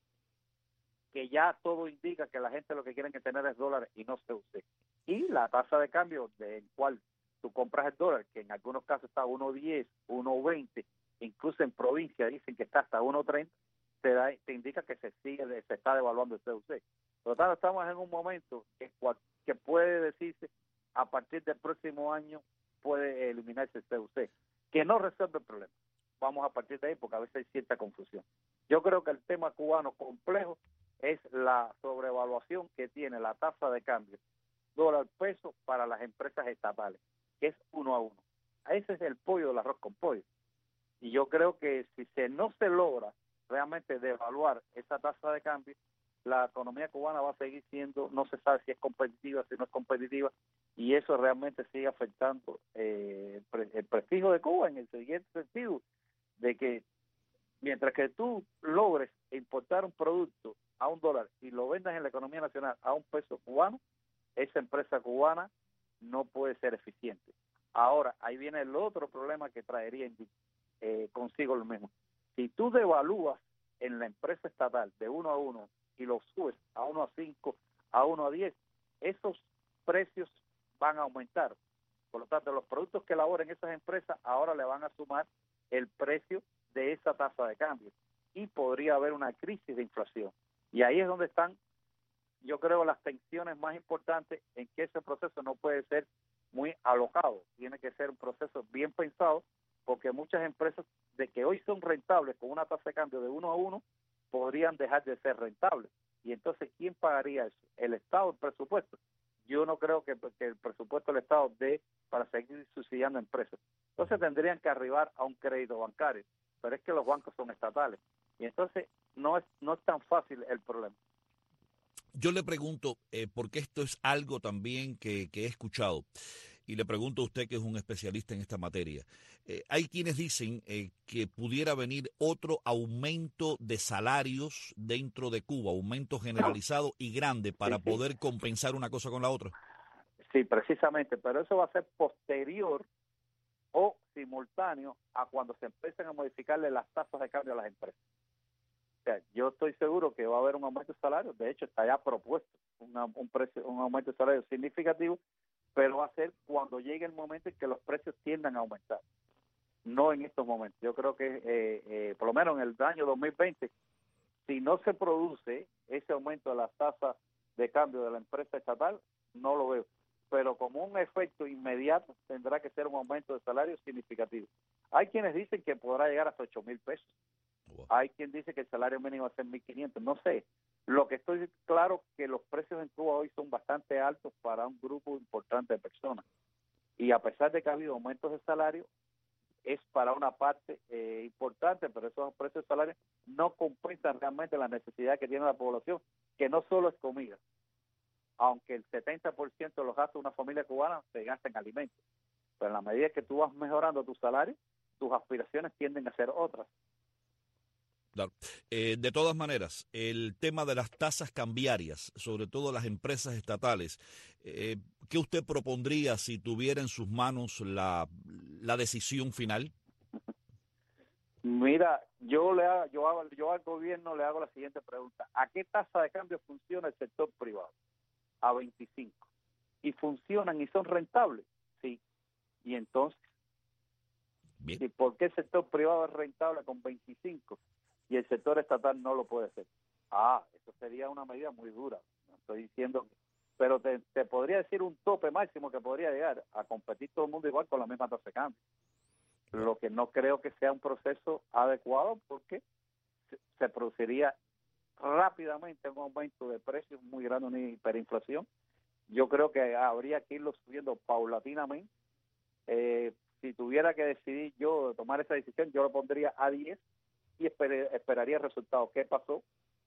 Speaker 10: que ya todo indica que la gente lo que quieren que tener es dólares y no C U C. Y la tasa de cambio de en cual tú compras el dólar, que en algunos casos está a uno diez, uno veinte, incluso en provincia dicen que está hasta uno treinta, te, da, te indica que se sigue se está devaluando el C U C. Por lo tanto, estamos en un momento que, que puede decirse a partir del próximo año puede eliminarse el C U C, que no resuelve el problema. Vamos a partir de ahí porque a veces hay cierta confusión. Yo creo que el tema cubano complejo es la sobrevaluación que tiene la tasa de cambio dólar-peso para las empresas estatales, que es uno a uno. Ese es el pollo del arroz con pollo. Y yo creo que si se no se logra realmente devaluar esa tasa de cambio, la economía cubana va a seguir siendo, no se sabe si es competitiva, si no es competitiva, y eso realmente sigue afectando eh, el prestigio de Cuba en el siguiente sentido, de que mientras que tú logres importar un producto a un dólar y lo vendas en la economía nacional a un peso cubano, esa empresa cubana no puede ser eficiente. Ahora, ahí viene el otro problema que traería eh, consigo lo mismo. Si tú devalúas en la empresa estatal de uno a uno y lo subes a uno a cinco, a uno a diez, esos precios van a aumentar. Por lo tanto, los productos que elaboren esas empresas ahora le van a sumar el precio de esa tasa de cambio y podría haber una crisis de inflación. Y ahí es donde están, yo creo, las tensiones más importantes, en que ese proceso no puede ser muy alocado, tiene que ser un proceso bien pensado, porque muchas empresas de que hoy son rentables con una tasa de cambio de uno a uno, podrían dejar de ser rentables. Y entonces, ¿quién pagaría eso? ¿El Estado, el presupuesto? Yo no creo que, que el presupuesto del Estado dé para seguir subsidiando empresas. Entonces tendrían que arribar a un crédito bancario, pero es que los bancos son estatales. Y entonces no es, no es tan fácil el problema.
Speaker 2: Yo le pregunto, eh, porque esto es algo también que, que he escuchado, y le pregunto a usted que es un especialista en esta materia. Eh, hay quienes dicen eh, que pudiera venir otro aumento de salarios dentro de Cuba, aumento generalizado y grande para sí, sí. poder compensar una cosa con la otra.
Speaker 10: Sí, precisamente, pero eso va a ser posterior o simultáneo a cuando se empiecen a modificarle las tasas de cambio a las empresas. O sea, yo estoy seguro que va a haber un aumento de salario, de hecho está ya propuesto una, un, precio, un aumento de salario significativo, pero va a ser cuando llegue el momento en que los precios tiendan a aumentar, no en estos momentos. Yo creo que eh, eh, por lo menos en el año dos mil veinte, si no se produce ese aumento de las tasas de cambio de la empresa estatal, no lo veo. pero como un efecto inmediato tendrá que ser un aumento de salario significativo. Hay quienes dicen que podrá llegar hasta ocho mil pesos. Wow. Hay quien dice que el salario mínimo va a ser mil quinientos. No sé. Lo que estoy claro que los precios en Cuba hoy son bastante altos para un grupo importante de personas. Y a pesar de que ha habido aumentos de salario, es para una parte eh, importante, pero esos precios de salario no compensan realmente la necesidad que tiene la población, que no solo es comida, aunque el setenta por ciento de los gastos de una familia cubana se gasta en alimentos. Pero en la medida que tú vas mejorando tu salario, tus aspiraciones tienden a ser otras.
Speaker 2: Claro. Eh, de todas maneras, el tema de las tasas cambiarias, sobre todo las empresas estatales, eh, ¿qué usted propondría si tuviera en sus manos la, la decisión final?
Speaker 10: Mira, yo le hago, yo hago, yo al gobierno le hago la siguiente pregunta: ¿a qué tasa de cambio funciona el sector privado? A veinticinco. ¿Y funcionan y son rentables? Sí. ¿Y entonces? Bien. ¿Y por qué el sector privado es rentable con veinticinco y el sector estatal no lo puede hacer? Ah, eso sería una medida muy dura. No estoy diciendo, pero te, te podría decir un tope máximo que podría llegar a competir todo el mundo igual con la misma tasa de cambio. Lo que no creo que sea un proceso adecuado, porque se, se produciría rápidamente un aumento de precios muy grande, una hiperinflación. Yo creo que habría que irlo subiendo paulatinamente. Eh, si tuviera que decidir yo tomar esa decisión, yo lo pondría a diez y esper- esperaría el resultado. ¿Qué pasó?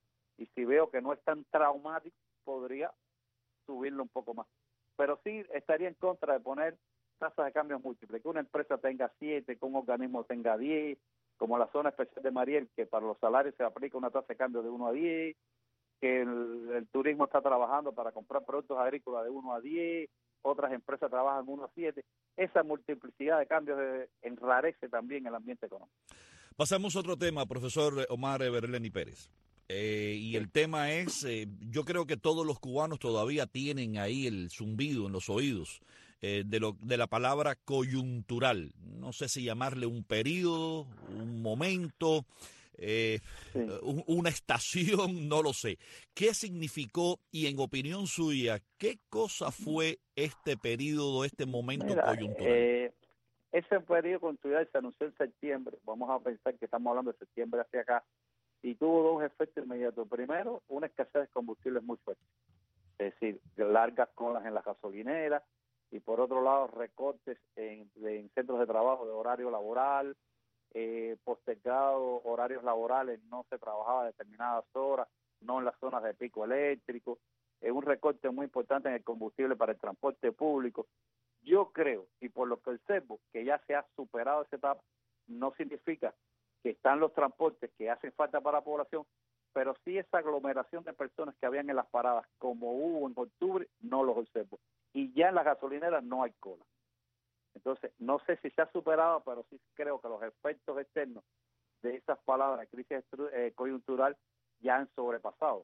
Speaker 10: Y si veo que no es tan traumático, podría subirlo un poco más. Pero sí estaría en contra de poner tasas de cambios múltiples, que una empresa tenga siete, que un organismo tenga diez, como la zona especial de Mariel, que para los salarios se aplica una tasa de cambio de uno a diez, que el, el turismo está trabajando para comprar productos agrícolas de uno a diez, otras empresas trabajan uno a siete. Esa multiplicidad de cambios de, enrarece también el ambiente económico.
Speaker 2: Pasamos a otro tema, profesor Omar Berleni Pérez. Eh, y el tema es, eh, yo creo que todos los cubanos todavía tienen ahí el zumbido en los oídos eh, de, lo, de la palabra coyuntural. No sé si llamarle un periodo, un momento, eh, sí. un, una estación, no lo sé. ¿Qué significó y en opinión suya, qué cosa fue este periodo, este momento Mira, coyuntural?
Speaker 10: Eh, ese periodo coyuntural se anunció en septiembre. Vamos a pensar que estamos hablando de septiembre hacia acá. Y tuvo dos efectos inmediatos. Primero, una escasez de combustibles muy fuerte, es decir, largas colas en las gasolineras, y por otro lado, recortes en, en centros de trabajo de horario laboral, eh, postergados horarios laborales, no se trabajaba a determinadas horas, no en las zonas de pico eléctrico, eh, un recorte muy importante en el combustible para el transporte público. Yo creo, y por lo que observo, que ya se ha superado esa etapa. No significa que están los transportes que hacen falta para la población, pero sí esa aglomeración de personas que habían en las paradas, como hubo en octubre, no los observo. Y ya en las gasolineras no hay cola. Entonces, no sé si se ha superado, pero sí creo que los efectos externos de esas palabras, crisis eh, coyuntural, ya han sobrepasado.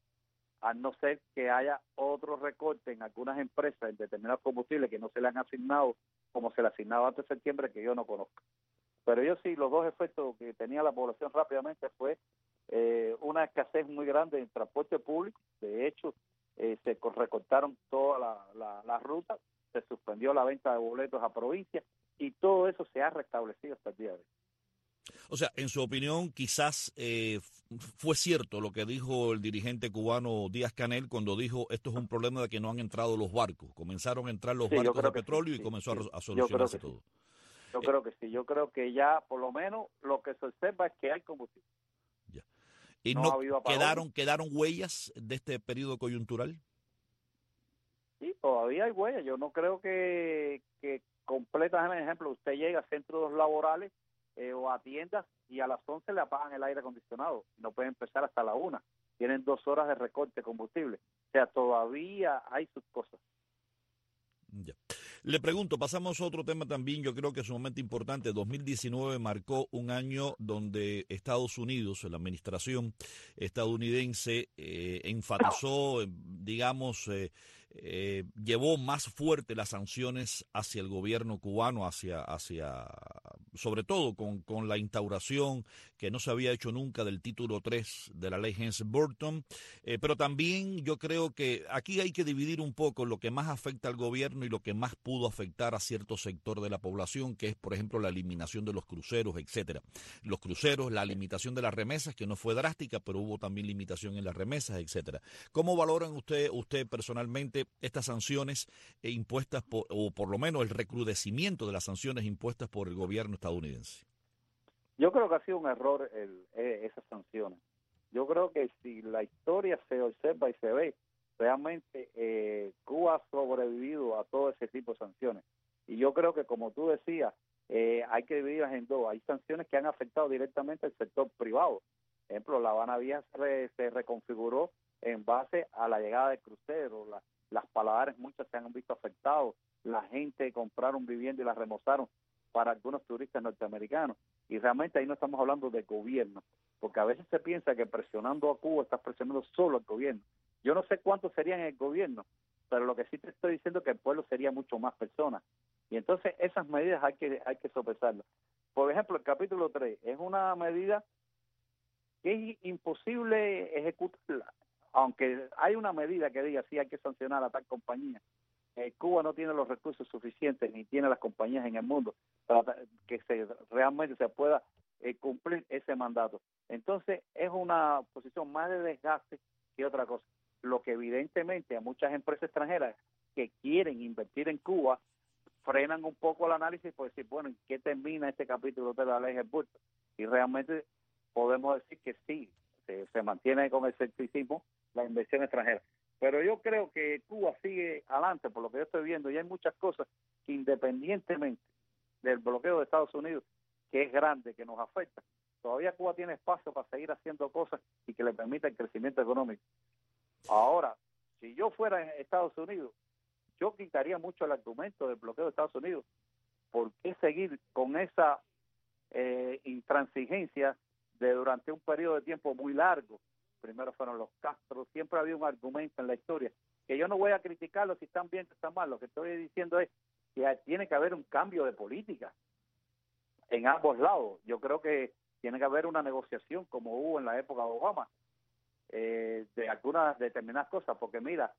Speaker 10: A no ser que haya otro recorte en algunas empresas en determinados combustibles que no se le han asignado como se le asignaba antes de septiembre, que yo no conozco. Pero yo sí, los dos efectos que tenía la población rápidamente fue eh, una escasez muy grande en transporte público. De hecho, eh, se recortaron toda la, la, la ruta, se suspendió la venta de boletos a provincias y todo eso se ha restablecido hasta el día de hoy.
Speaker 2: O sea, en su opinión, quizás eh, fue cierto lo que dijo el dirigente cubano Díaz-Canel cuando dijo esto es un problema de que no han entrado los barcos. Comenzaron a entrar los sí, barcos de petróleo sí, y comenzó sí, a, a solucionarse todo.
Speaker 10: Sí. Yo eh, creo que sí, yo creo que ya por lo menos lo que se observa es que hay combustible.
Speaker 2: Ya. ¿Y no, no quedaron, quedaron huellas de este periodo coyuntural?
Speaker 10: Sí, todavía hay huellas. Yo no creo que, que completas, por ejemplo, usted llega a centros laborales eh, o a tiendas y a las once le apagan el aire acondicionado. No puede empezar hasta la una. Tienen dos horas de recorte de combustible. O sea, todavía hay sus cosas.
Speaker 2: Ya. Le pregunto, pasamos a otro tema también, yo creo que es sumamente importante. dos mil diecinueve marcó un año donde Estados Unidos, la administración estadounidense, eh, enfatizó, digamos, eh, eh, llevó más fuerte las sanciones hacia el gobierno cubano, hacia, hacia sobre todo con, con la instauración que no se había hecho nunca del título tres de la ley Helms-Burton, eh, pero también yo creo que aquí hay que dividir un poco lo que más afecta al gobierno y lo que más pudo afectar a cierto sector de la población, que es, por ejemplo, la eliminación de los cruceros, etcétera. Los cruceros, la limitación de las remesas, que no fue drástica, pero hubo también limitación en las remesas, etcétera. ¿Cómo valoran usted, usted personalmente estas sanciones eh, impuestas, por, o por lo menos el recrudecimiento de las sanciones impuestas por el gobierno estadounidense?
Speaker 10: Yo creo que ha sido un error el, eh, esas sanciones. Yo creo que si la historia se observa y se ve, realmente eh, Cuba ha sobrevivido a todo ese tipo de sanciones. Y yo creo que, como tú decías, eh, hay que dividirlas en dos. Hay sanciones que han afectado directamente al sector privado. Por ejemplo, La Habana Vieja se, re, se reconfiguró en base a la llegada de cruceros. La, las paladares muchas se han visto afectados. La gente compraron vivienda y la remozaron para algunos turistas norteamericanos. Y realmente ahí no estamos hablando de gobierno, porque a veces se piensa que presionando a Cuba estás presionando solo al gobierno. Yo no sé cuántos serían el gobierno, pero lo que sí te estoy diciendo es que el pueblo sería mucho más personas. Y entonces esas medidas hay que hay que sopesarlas. Por ejemplo, el capítulo tres es una medida que es imposible ejecutarla, aunque hay una medida que diga sí hay que sancionar a tal compañía. Eh, Cuba no tiene los recursos suficientes ni tiene las compañías en el mundo para que se realmente se pueda eh, cumplir ese mandato. Entonces es una posición más de desgaste que otra cosa. Lo que evidentemente a muchas empresas extranjeras que quieren invertir en Cuba frenan un poco el análisis por decir, bueno, ¿en qué termina este capítulo de la ley Helms-Burton? Y realmente podemos decir que sí, se, se mantiene con el escepticismo la inversión extranjera. Pero yo creo que Cuba sigue adelante, por lo que yo estoy viendo, y hay muchas cosas que independientemente del bloqueo de Estados Unidos, que es grande, que nos afecta, todavía Cuba tiene espacio para seguir haciendo cosas y que le permita el crecimiento económico. Ahora, si yo fuera en Estados Unidos, yo quitaría mucho el argumento del bloqueo de Estados Unidos. ¿Por qué seguir con esa eh, intransigencia de durante un periodo de tiempo muy largo? Primero fueron los Castro, siempre había un argumento en la historia, que yo no voy a criticarlo si están bien o están mal, lo que estoy diciendo es que tiene que haber un cambio de política en ambos lados. Yo creo que tiene que haber una negociación como hubo en la época de Obama, eh, de algunas determinadas cosas, porque mira,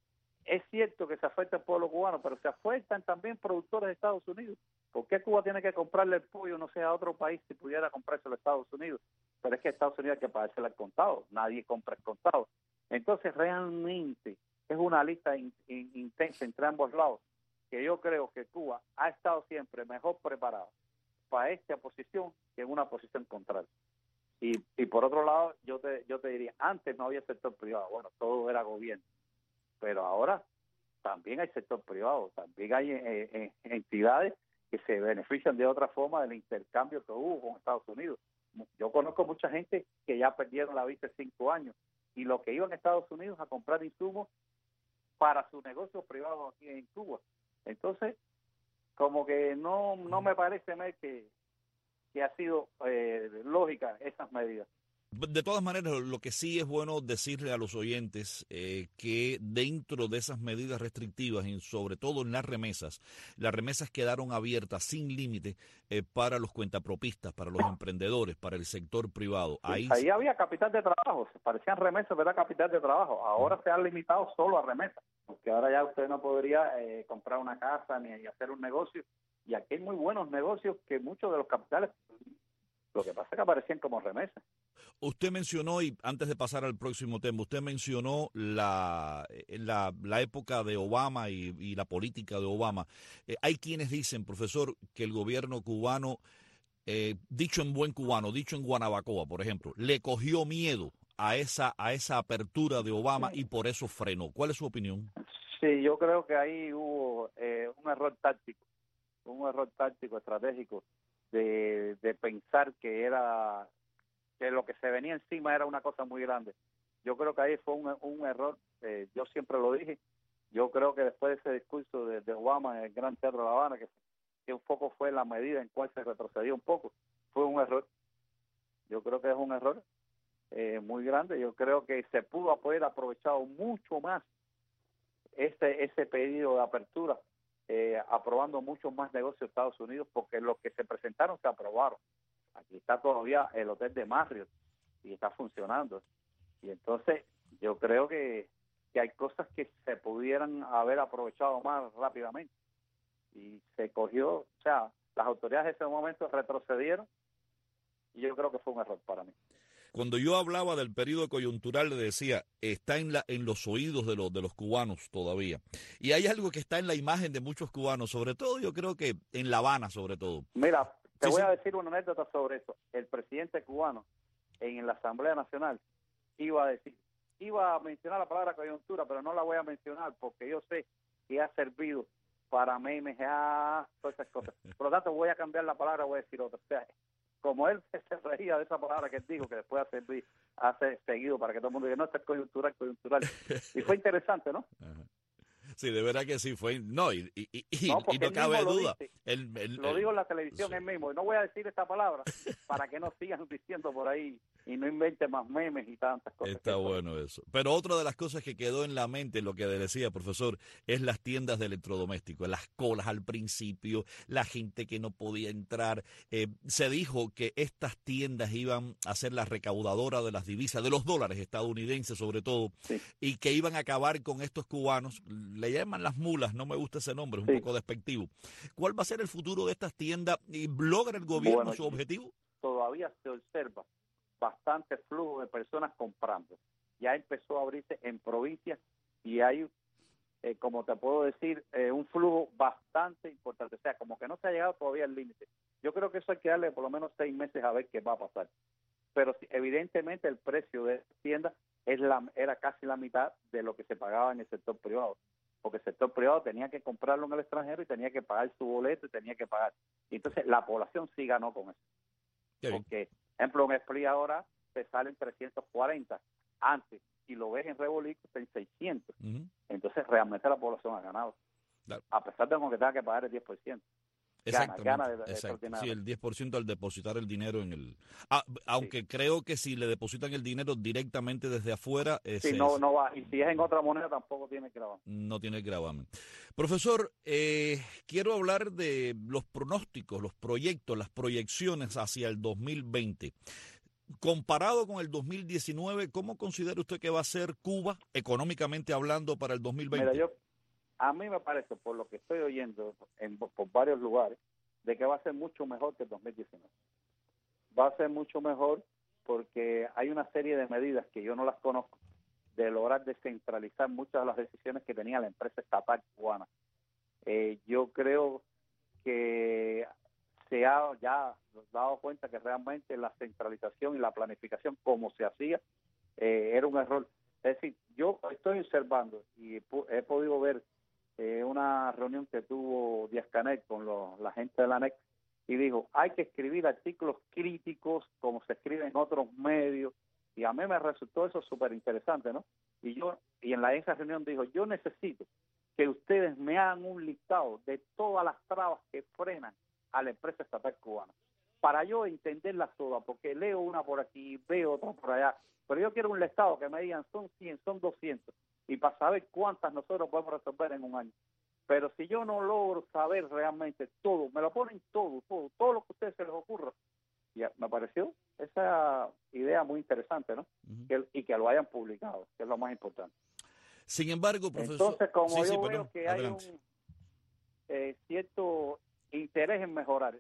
Speaker 10: es cierto que se afecta al pueblo cubano, pero se afectan también productores de Estados Unidos. ¿Por qué Cuba tiene que comprarle el pollo, no sé, a otro país si pudiera comprárselo a Estados Unidos? Pero es que Estados Unidos hay que pagárselo al contado, nadie compra el contado. Entonces realmente es una lista in, in, intensa entre ambos lados, que yo creo que Cuba ha estado siempre mejor preparada para esta posición que en una posición contraria. Y, y por otro lado, yo te, yo te diría, antes no había sector privado, bueno, todo era gobierno, pero ahora también hay sector privado, también hay eh, eh, entidades que se benefician de otra forma del intercambio que hubo con Estados Unidos. Yo conozco mucha gente que ya perdieron la vista cinco años y lo que iban a Estados Unidos a comprar insumos para su negocio privado aquí en Cuba. Entonces, como que no no me parece que, que ha sido eh, lógica esas medidas.
Speaker 2: De todas maneras, lo que sí es bueno decirle a los oyentes eh, que dentro de esas medidas restrictivas, y sobre todo en las remesas, las remesas quedaron abiertas sin límite eh, para los cuentapropistas, para los emprendedores, para el sector privado. Ahí,
Speaker 10: Ahí había capital de trabajo, parecían remesas, pero era capital de trabajo. Ahora uh-huh. se han limitado solo a remesas, porque ahora ya usted no podría eh, comprar una casa ni hacer un negocio. Y aquí hay muy buenos negocios que muchos de los capitales, lo que pasa es que aparecían como remesas.
Speaker 2: Usted mencionó, y antes de pasar al próximo tema, usted mencionó la, la, la época de Obama y, y la política de Obama. Eh, hay quienes dicen, profesor, que el gobierno cubano, eh, dicho en buen cubano, dicho en Guanabacoa, por ejemplo, le cogió miedo a esa, a esa apertura de Obama y por eso frenó. ¿Cuál es su opinión?
Speaker 10: Sí, yo creo que ahí hubo eh, un error táctico, un error táctico, estratégico, de, de pensar que era... que lo que se venía encima era una cosa muy grande. Yo creo que ahí fue un, un error, eh, yo siempre lo dije, yo creo que después de ese discurso de, de Obama en el Gran Teatro de La Habana, que, que un poco fue la medida en cual se retrocedió un poco, fue un error. Yo creo que es un error eh, muy grande. Yo creo que se pudo haber aprovechado mucho más ese, ese pedido de apertura, eh, aprobando muchos más negocios de Estados Unidos, porque los que se presentaron se aprobaron. Aquí está todavía el hotel de Marriott y está funcionando. Y entonces yo creo que, que hay cosas que se pudieran haber aprovechado más rápidamente. Y se cogió, o sea, las autoridades en ese momento retrocedieron y yo creo que fue un error para mí.
Speaker 2: Cuando yo hablaba del periodo coyuntural, le decía, está en la en los oídos de los de los cubanos todavía. Y hay algo que está en la imagen de muchos cubanos, sobre todo yo creo que en La Habana, sobre todo.
Speaker 10: Mira, te
Speaker 2: Sí,
Speaker 10: voy
Speaker 2: sí.
Speaker 10: a decir una anécdota sobre eso. El presidente cubano en la Asamblea Nacional iba a decir, iba a mencionar la palabra coyuntura, pero no la voy a mencionar porque yo sé que ha servido para memes, ah, todas esas cosas. Por lo tanto, voy a cambiar la palabra, voy a decir otra. O sea, como él se reía de esa palabra que él dijo, que después ha servido, hace seguido para que todo el mundo diga, no, esto es coyuntural, coyuntural. Y fue interesante, ¿no?
Speaker 2: Ajá. Sí, de verdad que sí fue. No, y, y, y, y
Speaker 10: No,
Speaker 2: no,
Speaker 10: porque él
Speaker 2: cabe
Speaker 10: mismo lo
Speaker 2: duda.
Speaker 10: dice.
Speaker 2: El, el,
Speaker 10: Lo
Speaker 2: el-
Speaker 10: digo en la televisión
Speaker 2: sí.
Speaker 10: él mismo. Y no voy a decir esta palabra para que no sigan diciendo por ahí y no inventen más memes y tantas cosas.
Speaker 2: Está
Speaker 10: que-
Speaker 2: bueno eso. Pero otra de las cosas que quedó en la mente, lo que decía, profesor, es las tiendas de electrodomésticos, las colas al principio, la gente que no podía entrar. Eh, se dijo que estas tiendas iban a ser la recaudadora de las divisas, de los dólares estadounidenses sobre todo,
Speaker 10: Sí.
Speaker 2: y que iban a acabar con estos cubanos. Le llaman las mulas, no me gusta ese nombre, es un
Speaker 10: Sí.
Speaker 2: poco despectivo. ¿Cuál va a ser el futuro de estas tiendas? ¿Y logra el gobierno
Speaker 10: Bueno,
Speaker 2: su objetivo?
Speaker 10: Todavía se observa bastante flujo de personas comprando. Ya empezó a abrirse en provincias y hay, eh, como te puedo decir, eh, un flujo bastante importante. O sea, como que no se ha llegado todavía al límite. Yo creo que eso hay que darle por lo menos seis meses a ver qué va a pasar. Pero sí, evidentemente el precio de esta tienda es la, era casi la mitad de lo que se pagaba en el sector privado. Porque el sector privado tenía que comprarlo en el extranjero y tenía que pagar su boleto y tenía que pagar. Y entonces la población sí ganó con eso.
Speaker 2: Qué bien.
Speaker 10: Porque, ejemplo, un Split ahora te sale en trescientos cuarenta. Antes, si lo ves en Revolico, está en seiscientos.
Speaker 2: Ujú.
Speaker 10: Entonces realmente la población ha ganado.
Speaker 2: Claro.
Speaker 10: A pesar de que tenga que pagar el diez por ciento. Gana,
Speaker 2: Exactamente,
Speaker 10: gana de- de-
Speaker 2: exacto. Sí,
Speaker 10: extraordinariamente.
Speaker 2: el diez por ciento al depositar el dinero en el... Ah, aunque creo que si le depositan el dinero directamente desde afuera, ese
Speaker 10: Si no,
Speaker 2: es-
Speaker 10: no va. Y si es en otra moneda, tampoco tiene que grabar.
Speaker 2: no tiene gravamen. Profesor, eh, quiero hablar de los pronósticos, los proyectos, las proyecciones hacia el dos mil veinte. Comparado con el dos mil diecinueve, ¿cómo considera usted que va a ser Cuba, económicamente hablando, para el dos mil veinte?
Speaker 10: Mira, yo, a mí me parece, por lo que estoy oyendo en, por varios lugares, de que va a ser mucho mejor que el dos mil diecinueve. Va a ser mucho mejor porque hay una serie de medidas que yo no las conozco, de lograr descentralizar muchas de las decisiones que tenía la empresa estatal cubana. Eh, yo creo que se ha ya dado cuenta que realmente la centralización y la planificación como se hacía eh, era un error. Es decir, yo estoy observando y pu- he podido ver eh, una reunión que tuvo Díaz-Canel con los, la gente de la A N E C y dijo, hay que escribir artículos críticos como se escribe en otros medios, y a mí me resultó eso súper interesante, ¿no? Y yo y en la esa reunión dijo, yo necesito que ustedes me hagan un listado de todas las trabas que frenan a la empresa estatal cubana, para yo entenderlas todas, porque leo una por aquí, veo otra por allá, pero yo quiero un listado que me digan son cien, son doscientos, y para saber cuántas nosotros podemos resolver en un año. Pero si yo no logro saber realmente todo, me lo ponen todo, todo, todo lo que a ustedes se les ocurra, ya me pareció esa idea muy interesante, ¿no?
Speaker 2: Ujú.
Speaker 10: Que, y que lo hayan publicado, que es lo más importante.
Speaker 2: Sin embargo, profesor...
Speaker 10: Entonces, como
Speaker 2: Sí,
Speaker 10: yo
Speaker 2: sí,
Speaker 10: veo
Speaker 2: perdón,
Speaker 10: que
Speaker 2: adelante.
Speaker 10: hay un eh, cierto interés en mejorar,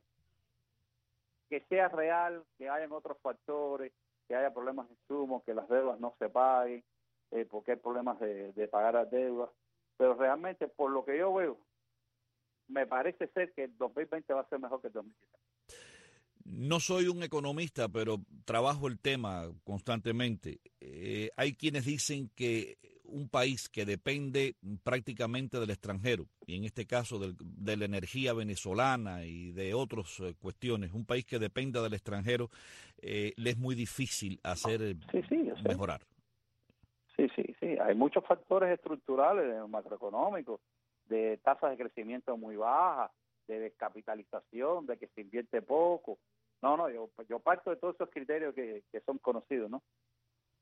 Speaker 10: que sea real, que hayan otros factores, que haya problemas de insumos, que las deudas no se paguen, eh, porque hay problemas de, de pagar las deudas, pero realmente, por lo que yo veo, me parece ser que el dos mil veinte va a ser mejor que el dos mil diecinueve.
Speaker 2: No soy un economista, pero trabajo el tema constantemente. Eh, hay quienes dicen que un país que depende prácticamente del extranjero, y en este caso del, de la energía venezolana y de otras eh, cuestiones, un país que dependa del extranjero, eh, le es muy difícil hacer eh,
Speaker 10: Sí, sí, yo sé.
Speaker 2: mejorar.
Speaker 10: Sí, sí, sí. Hay muchos factores estructurales, macroeconómicos, de tasas de crecimiento muy bajas, de descapitalización, de que se invierte poco. No, no, yo, yo parto de todos esos criterios que, que son conocidos, ¿no?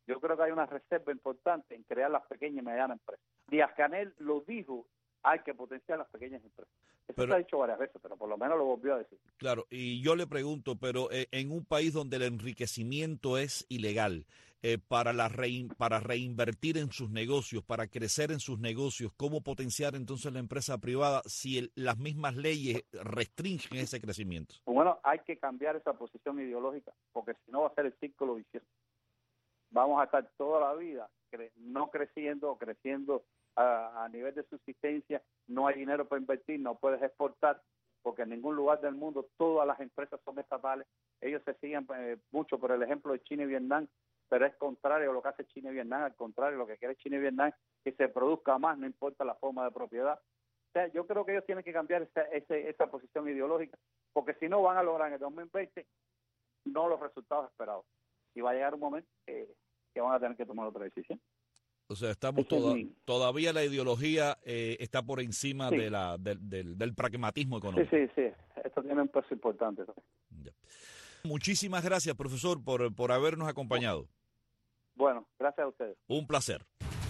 Speaker 10: Yo creo que hay una reserva importante en crear las pequeñas y medianas empresas. Díaz-Canel lo dijo, hay que potenciar las pequeñas empresas. Eso
Speaker 2: pero,
Speaker 10: se ha dicho varias veces, pero por lo menos lo volvió a decir.
Speaker 2: Claro, y yo le pregunto, pero eh, en un país donde el enriquecimiento es ilegal, eh, para, la rein, para reinvertir en sus negocios, para crecer en sus negocios, ¿cómo potenciar entonces la empresa privada si el, las mismas leyes restringen ese crecimiento?
Speaker 10: Bueno, hay que cambiar esa posición ideológica, porque si no va a ser el círculo vicioso. Vamos a estar toda la vida cre no creciendo o creciendo a, a nivel de subsistencia, no hay dinero para invertir, no puedes exportar, porque en ningún lugar del mundo todas las empresas son estatales. Ellos se siguen eh, mucho por el ejemplo de China y Vietnam, pero es contrario a lo que hace China y Vietnam, al contrario, lo que quiere China y Vietnam que se produzca más, no importa la forma de propiedad. O sea, yo creo que ellos tienen que cambiar esa, esa, esa posición ideológica, porque si no van a lograr en el dos mil veinte no los resultados esperados. Y va a llegar un momento que, que van a tener que tomar otra decisión.
Speaker 2: O sea, estamos toda, todavía la ideología eh, está por encima sí. de la, del, del, del pragmatismo económico.
Speaker 10: Sí, sí, sí. Esto tiene un peso importante.
Speaker 2: Ya. Muchísimas gracias, profesor, por, por habernos acompañado.
Speaker 10: Bueno, gracias a ustedes.
Speaker 2: Un placer.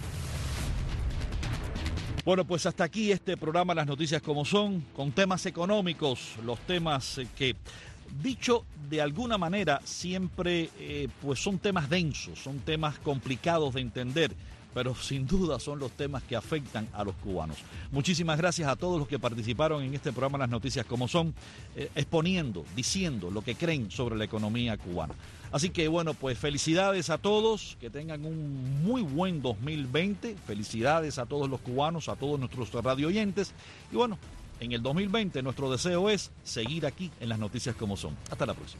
Speaker 2: Bueno, pues hasta aquí este programa Las Noticias Como Son, con temas económicos, los temas que, dicho de alguna manera, siempre eh, pues son temas densos, son temas complicados de entender, pero sin duda son los temas que afectan a los cubanos. Muchísimas gracias a todos los que participaron en este programa Las Noticias Como Son, eh, exponiendo, diciendo lo que creen sobre la economía cubana. Así que bueno, pues felicidades a todos, que tengan un muy buen dos mil veinte, felicidades a todos los cubanos, a todos nuestros radio oyentes, y bueno, en el dos mil veinte nuestro deseo es seguir aquí en Las Noticias Como Son. Hasta la próxima.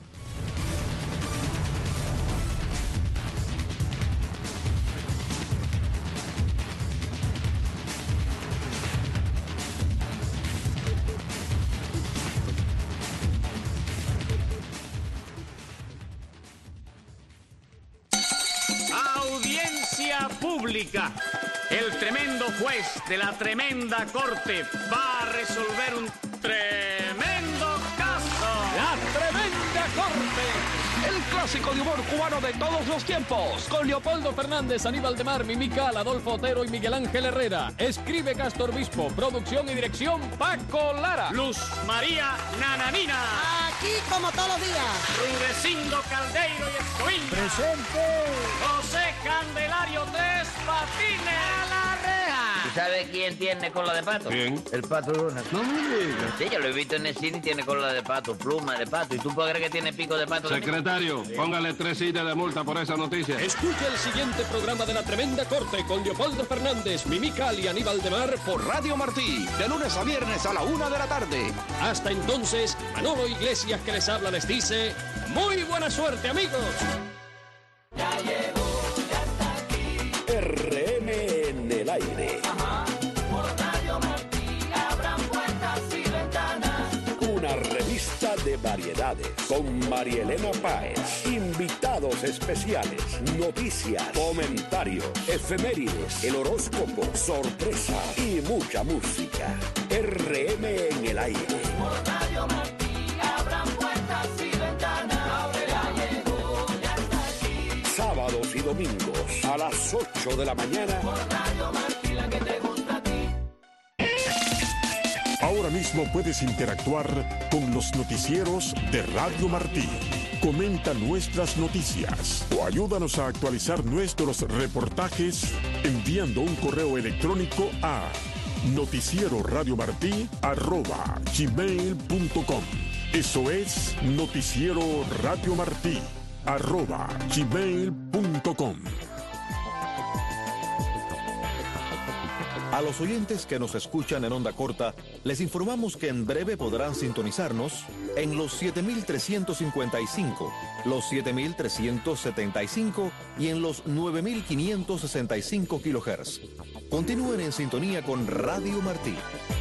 Speaker 11: Pública. El tremendo juez de la tremenda corte va a resolver un tremendo caso.
Speaker 12: La tremenda corte. El clásico de humor cubano de todos los tiempos. Con Leopoldo Fernández, Aníbal de Mar, Mimical, Adolfo Otero y Miguel Ángel Herrera. Escribe Castor Bispo. Producción y dirección Paco Lara.
Speaker 11: Luz María Nananina.
Speaker 13: Aquí como todos los días.
Speaker 11: Rudecindo Caldeiro y Escoviña.
Speaker 13: Presente.
Speaker 11: José Candelario Tres Patines.
Speaker 13: A la reja.
Speaker 14: ¿Tú sabes quién tiene cola de pato?
Speaker 15: ¿Quién?
Speaker 14: El Pato Donald.
Speaker 15: No me digas.
Speaker 14: Sí, yo lo he visto en el cine y tiene cola de pato, pluma de pato. ¿Y tú puedes creer que tiene pico de pato?
Speaker 15: Secretario, sí. Póngale tres sillas de multa por esa noticia.
Speaker 12: Escucha el siguiente programa de La Tremenda Corte con Leopoldo Fernández, Mimical y Aníbal de Mar por Radio Martí, de lunes a viernes a la una de la tarde. Hasta entonces, Manolo Iglesias que les habla les dice, muy buena suerte, amigos.
Speaker 16: Ya llegó, ya está aquí.
Speaker 17: R M en el aire.
Speaker 16: Ajá, por Radio Martí abran puertas y ventanas.
Speaker 17: Una revista de variedades con Marielena Páez. Invitados especiales, noticias, comentarios, efemérides, el horóscopo, sorpresa y mucha música. R M en el aire.
Speaker 16: Por Radio Martí abran puertas y ventanas. Ya llegó, ya está aquí.
Speaker 17: Sábados y domingos a las ocho de la mañana.
Speaker 16: Por Radio Martí, la que te gusta a ti.
Speaker 7: Ahora mismo puedes interactuar con los noticieros de Radio Martí. Comenta nuestras noticias o ayúdanos a actualizar nuestros reportajes enviando un correo electrónico a noticieroradiomartí arroba gmail punto com. Eso es noticiero radio martí arroba gmail punto com.
Speaker 18: A los oyentes que nos escuchan en onda corta, les informamos que en breve podrán sintonizarnos en los siete mil trescientos cincuenta y cinco, los siete mil trescientos setenta y cinco y en los nueve mil quinientos sesenta y cinco kilohertz. Continúen en sintonía con Radio Martí.